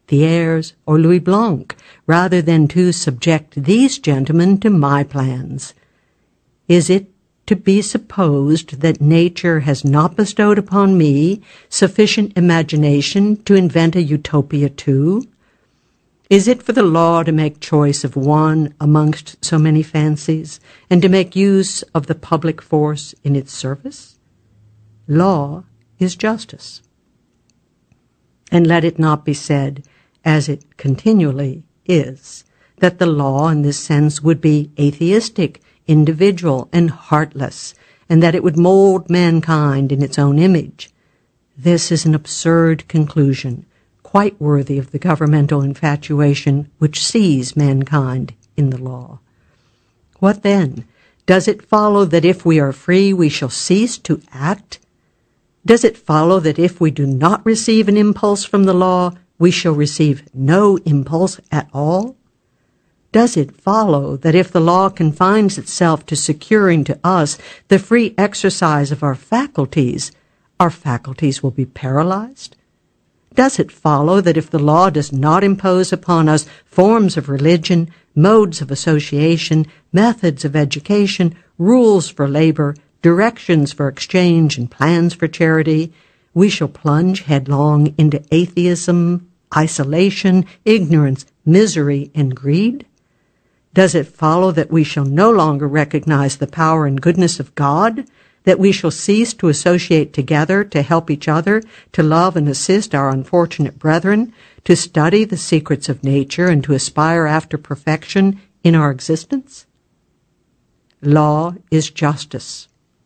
A: Thiers, or Louis Blanc, rather than to subject these gentlemen to my plans? Is it to be supposed that nature has not bestowed upon me sufficient imagination to invent a utopia too? Is it for the law to make choice of one amongst so many fancies, and to make use of the public force in its service? Law is justice. And let it not be said, as it continually is, that the law in this sense would be atheistic, individual, and heartless, and that it would mold mankind in its own image. This is an absurd conclusion, quite worthy of the governmental infatuation which sees mankind in the law. What then? Does it follow that if we are free we shall cease to act? Does it follow that if we do not receive an impulse from the law, we shall receive no impulse at all? Does it follow that if the law confines itself to securing to us the free exercise of our faculties, our faculties will be paralyzed? Does it follow that if the law does not impose upon us forms of religion, modes of association, methods of education, rules for labor, directions for exchange, and plans for charity, we shall plunge headlong into atheism, isolation, ignorance, misery, and greed? Does it follow that we shall no longer recognize the power and goodness of God, that we shall cease to associate together, to help each other, to love and assist our unfortunate brethren, to study the secrets of nature, and to aspire after perfection in our existence? Law is justice.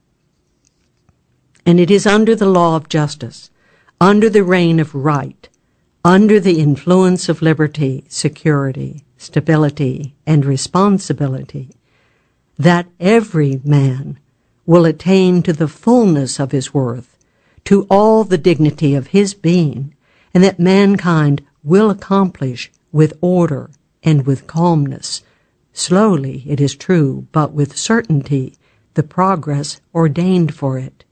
A: And it is under the law of justice, under the reign of right, under the influence of liberty, security, stability, and responsibility, that every man will attain to the fullness of his worth, to all the dignity of his being, and that mankind will accomplish with order and with calmness, slowly, it is true, but with certainty, the progress ordained for it.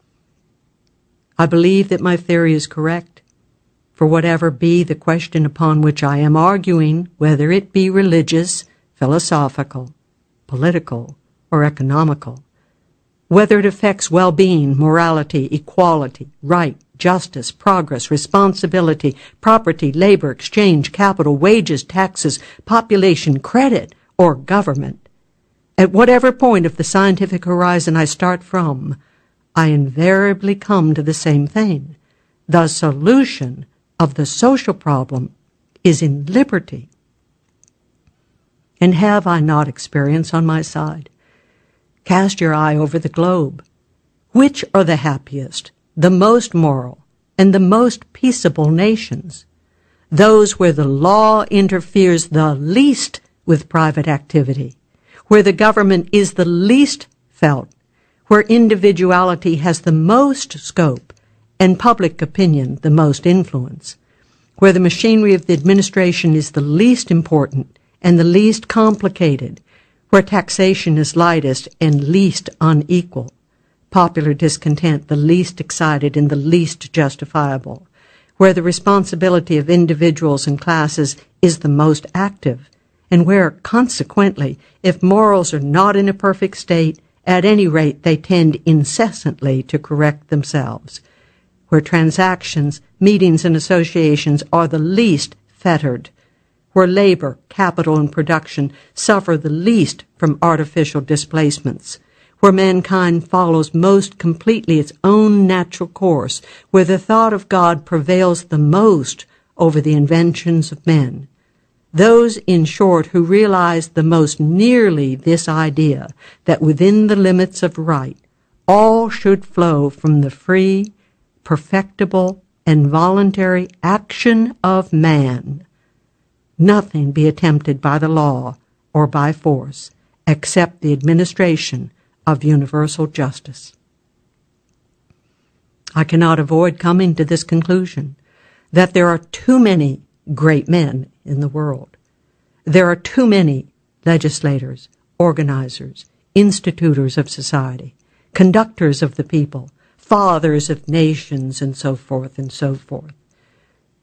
A: I believe that my theory is correct, for whatever be the question upon which I am arguing, whether it be religious, philosophical, political, or economical, whether it affects well-being, morality, equality, right, justice, progress, responsibility, property, labor, exchange, capital, wages, taxes, population, credit, or government, at whatever point of the scientific horizon I start from, I invariably come to the same thing. The solution of the social problem is in liberty. And have I not experience on my side? Cast your eye over the globe. Which are the happiest, the most moral, and the most peaceable nations? Those where the law interferes the least with private activity, where the government is the least felt, where individuality has the most scope and public opinion the most influence, where the machinery of the administration is the least important and the least complicated, where taxation is lightest and least unequal, popular discontent the least excited and the least justifiable, where the responsibility of individuals and classes is the most active, and where, consequently, if morals are not in a perfect state, at any rate they tend incessantly to correct themselves, where transactions, meetings, and associations are the least fettered, where labor, capital, and production suffer the least from artificial displacements, where mankind follows most completely its own natural course, where the thought of God prevails the most over the inventions of men. Those, in short, who realize the most nearly this idea that within the limits of right, all should flow from the free, perfectible, and voluntary action of man, nothing be attempted by the law or by force except the administration of universal justice. I cannot avoid coming to this conclusion, that there are too many great men in the world. There are too many legislators, organizers, institutors of society, conductors of the people, fathers of nations, and so forth and so forth.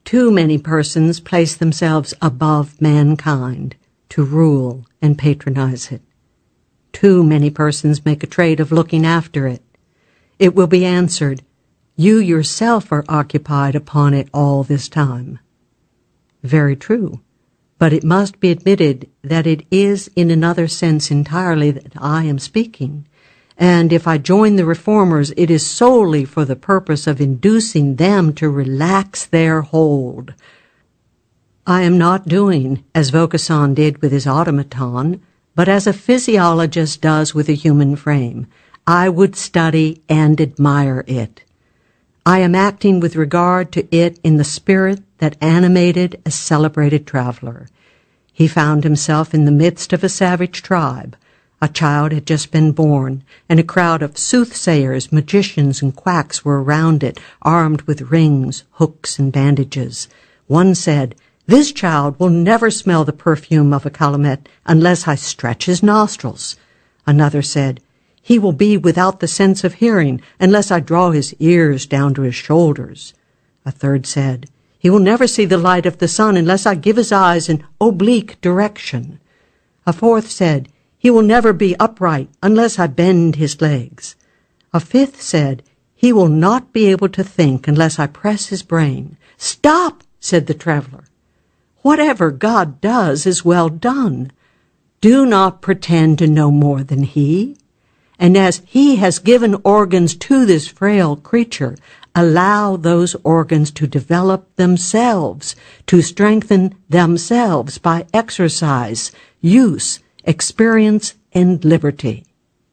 A: Too many persons place themselves above mankind to rule and patronize it. Too many persons make a trade of looking after it. It will be answered, you yourself are occupied upon it all this time. Very true, but it must be admitted that it is in another sense entirely that I am speaking, and if I join the reformers, it is solely for the purpose of inducing them to relax their hold. I am not doing as Vaucanson did with his automaton, but as a physiologist does with a human frame. I would study and admire it. I am acting with regard to it in the spirit that animated a celebrated traveler. He found himself in the midst of a savage tribe. A child had just been born, and a crowd of soothsayers, magicians, and quacks were around it, armed with rings, hooks, and bandages. One said, "This child will never smell the perfume of a calumet unless I stretch his nostrils." Another said, "He will be without the sense of hearing unless I draw his ears down to his shoulders." A third said, "He will never see the light of the sun unless I give his eyes an oblique direction." A fourth said, "He will never be upright unless I bend his legs." A fifth said, "He will not be able to think unless I press his brain." "Stop," said the traveler. "Whatever God does is well done. Do not pretend to know more than he. And as he has given organs to this frail creature, allow those organs to develop themselves, to strengthen themselves by exercise, use, experience, and liberty.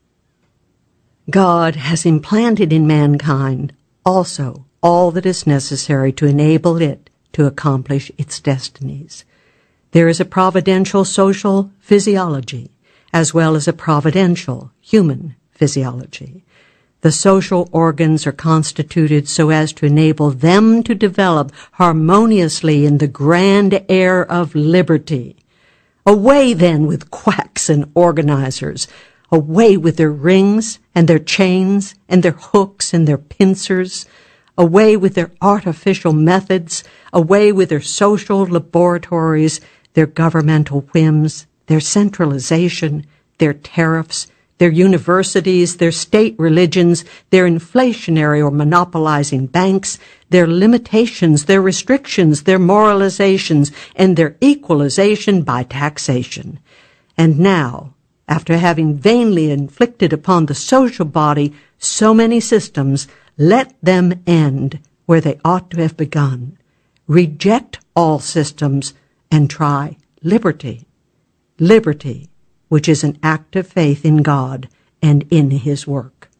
A: God has implanted in mankind also all that is necessary to enable it to accomplish its destinies. There is a providential social physiology, as well as a providential human physiology. The social organs are constituted so as to enable them to develop harmoniously in the grand air of liberty. Away then with quacks and organizers, away with their rings and their chains and their hooks and their pincers, away with their artificial methods, away with their social laboratories, their governmental whims, their centralization, their tariffs, their universities, their state religions, their inflationary or monopolizing banks, their limitations, their restrictions, their moralizations, and their equalization by taxation. And now, after having vainly inflicted upon the social body so many systems, let them end where they ought to have begun. Reject all systems and try liberty. Liberty, which is an act of faith in God and in His work.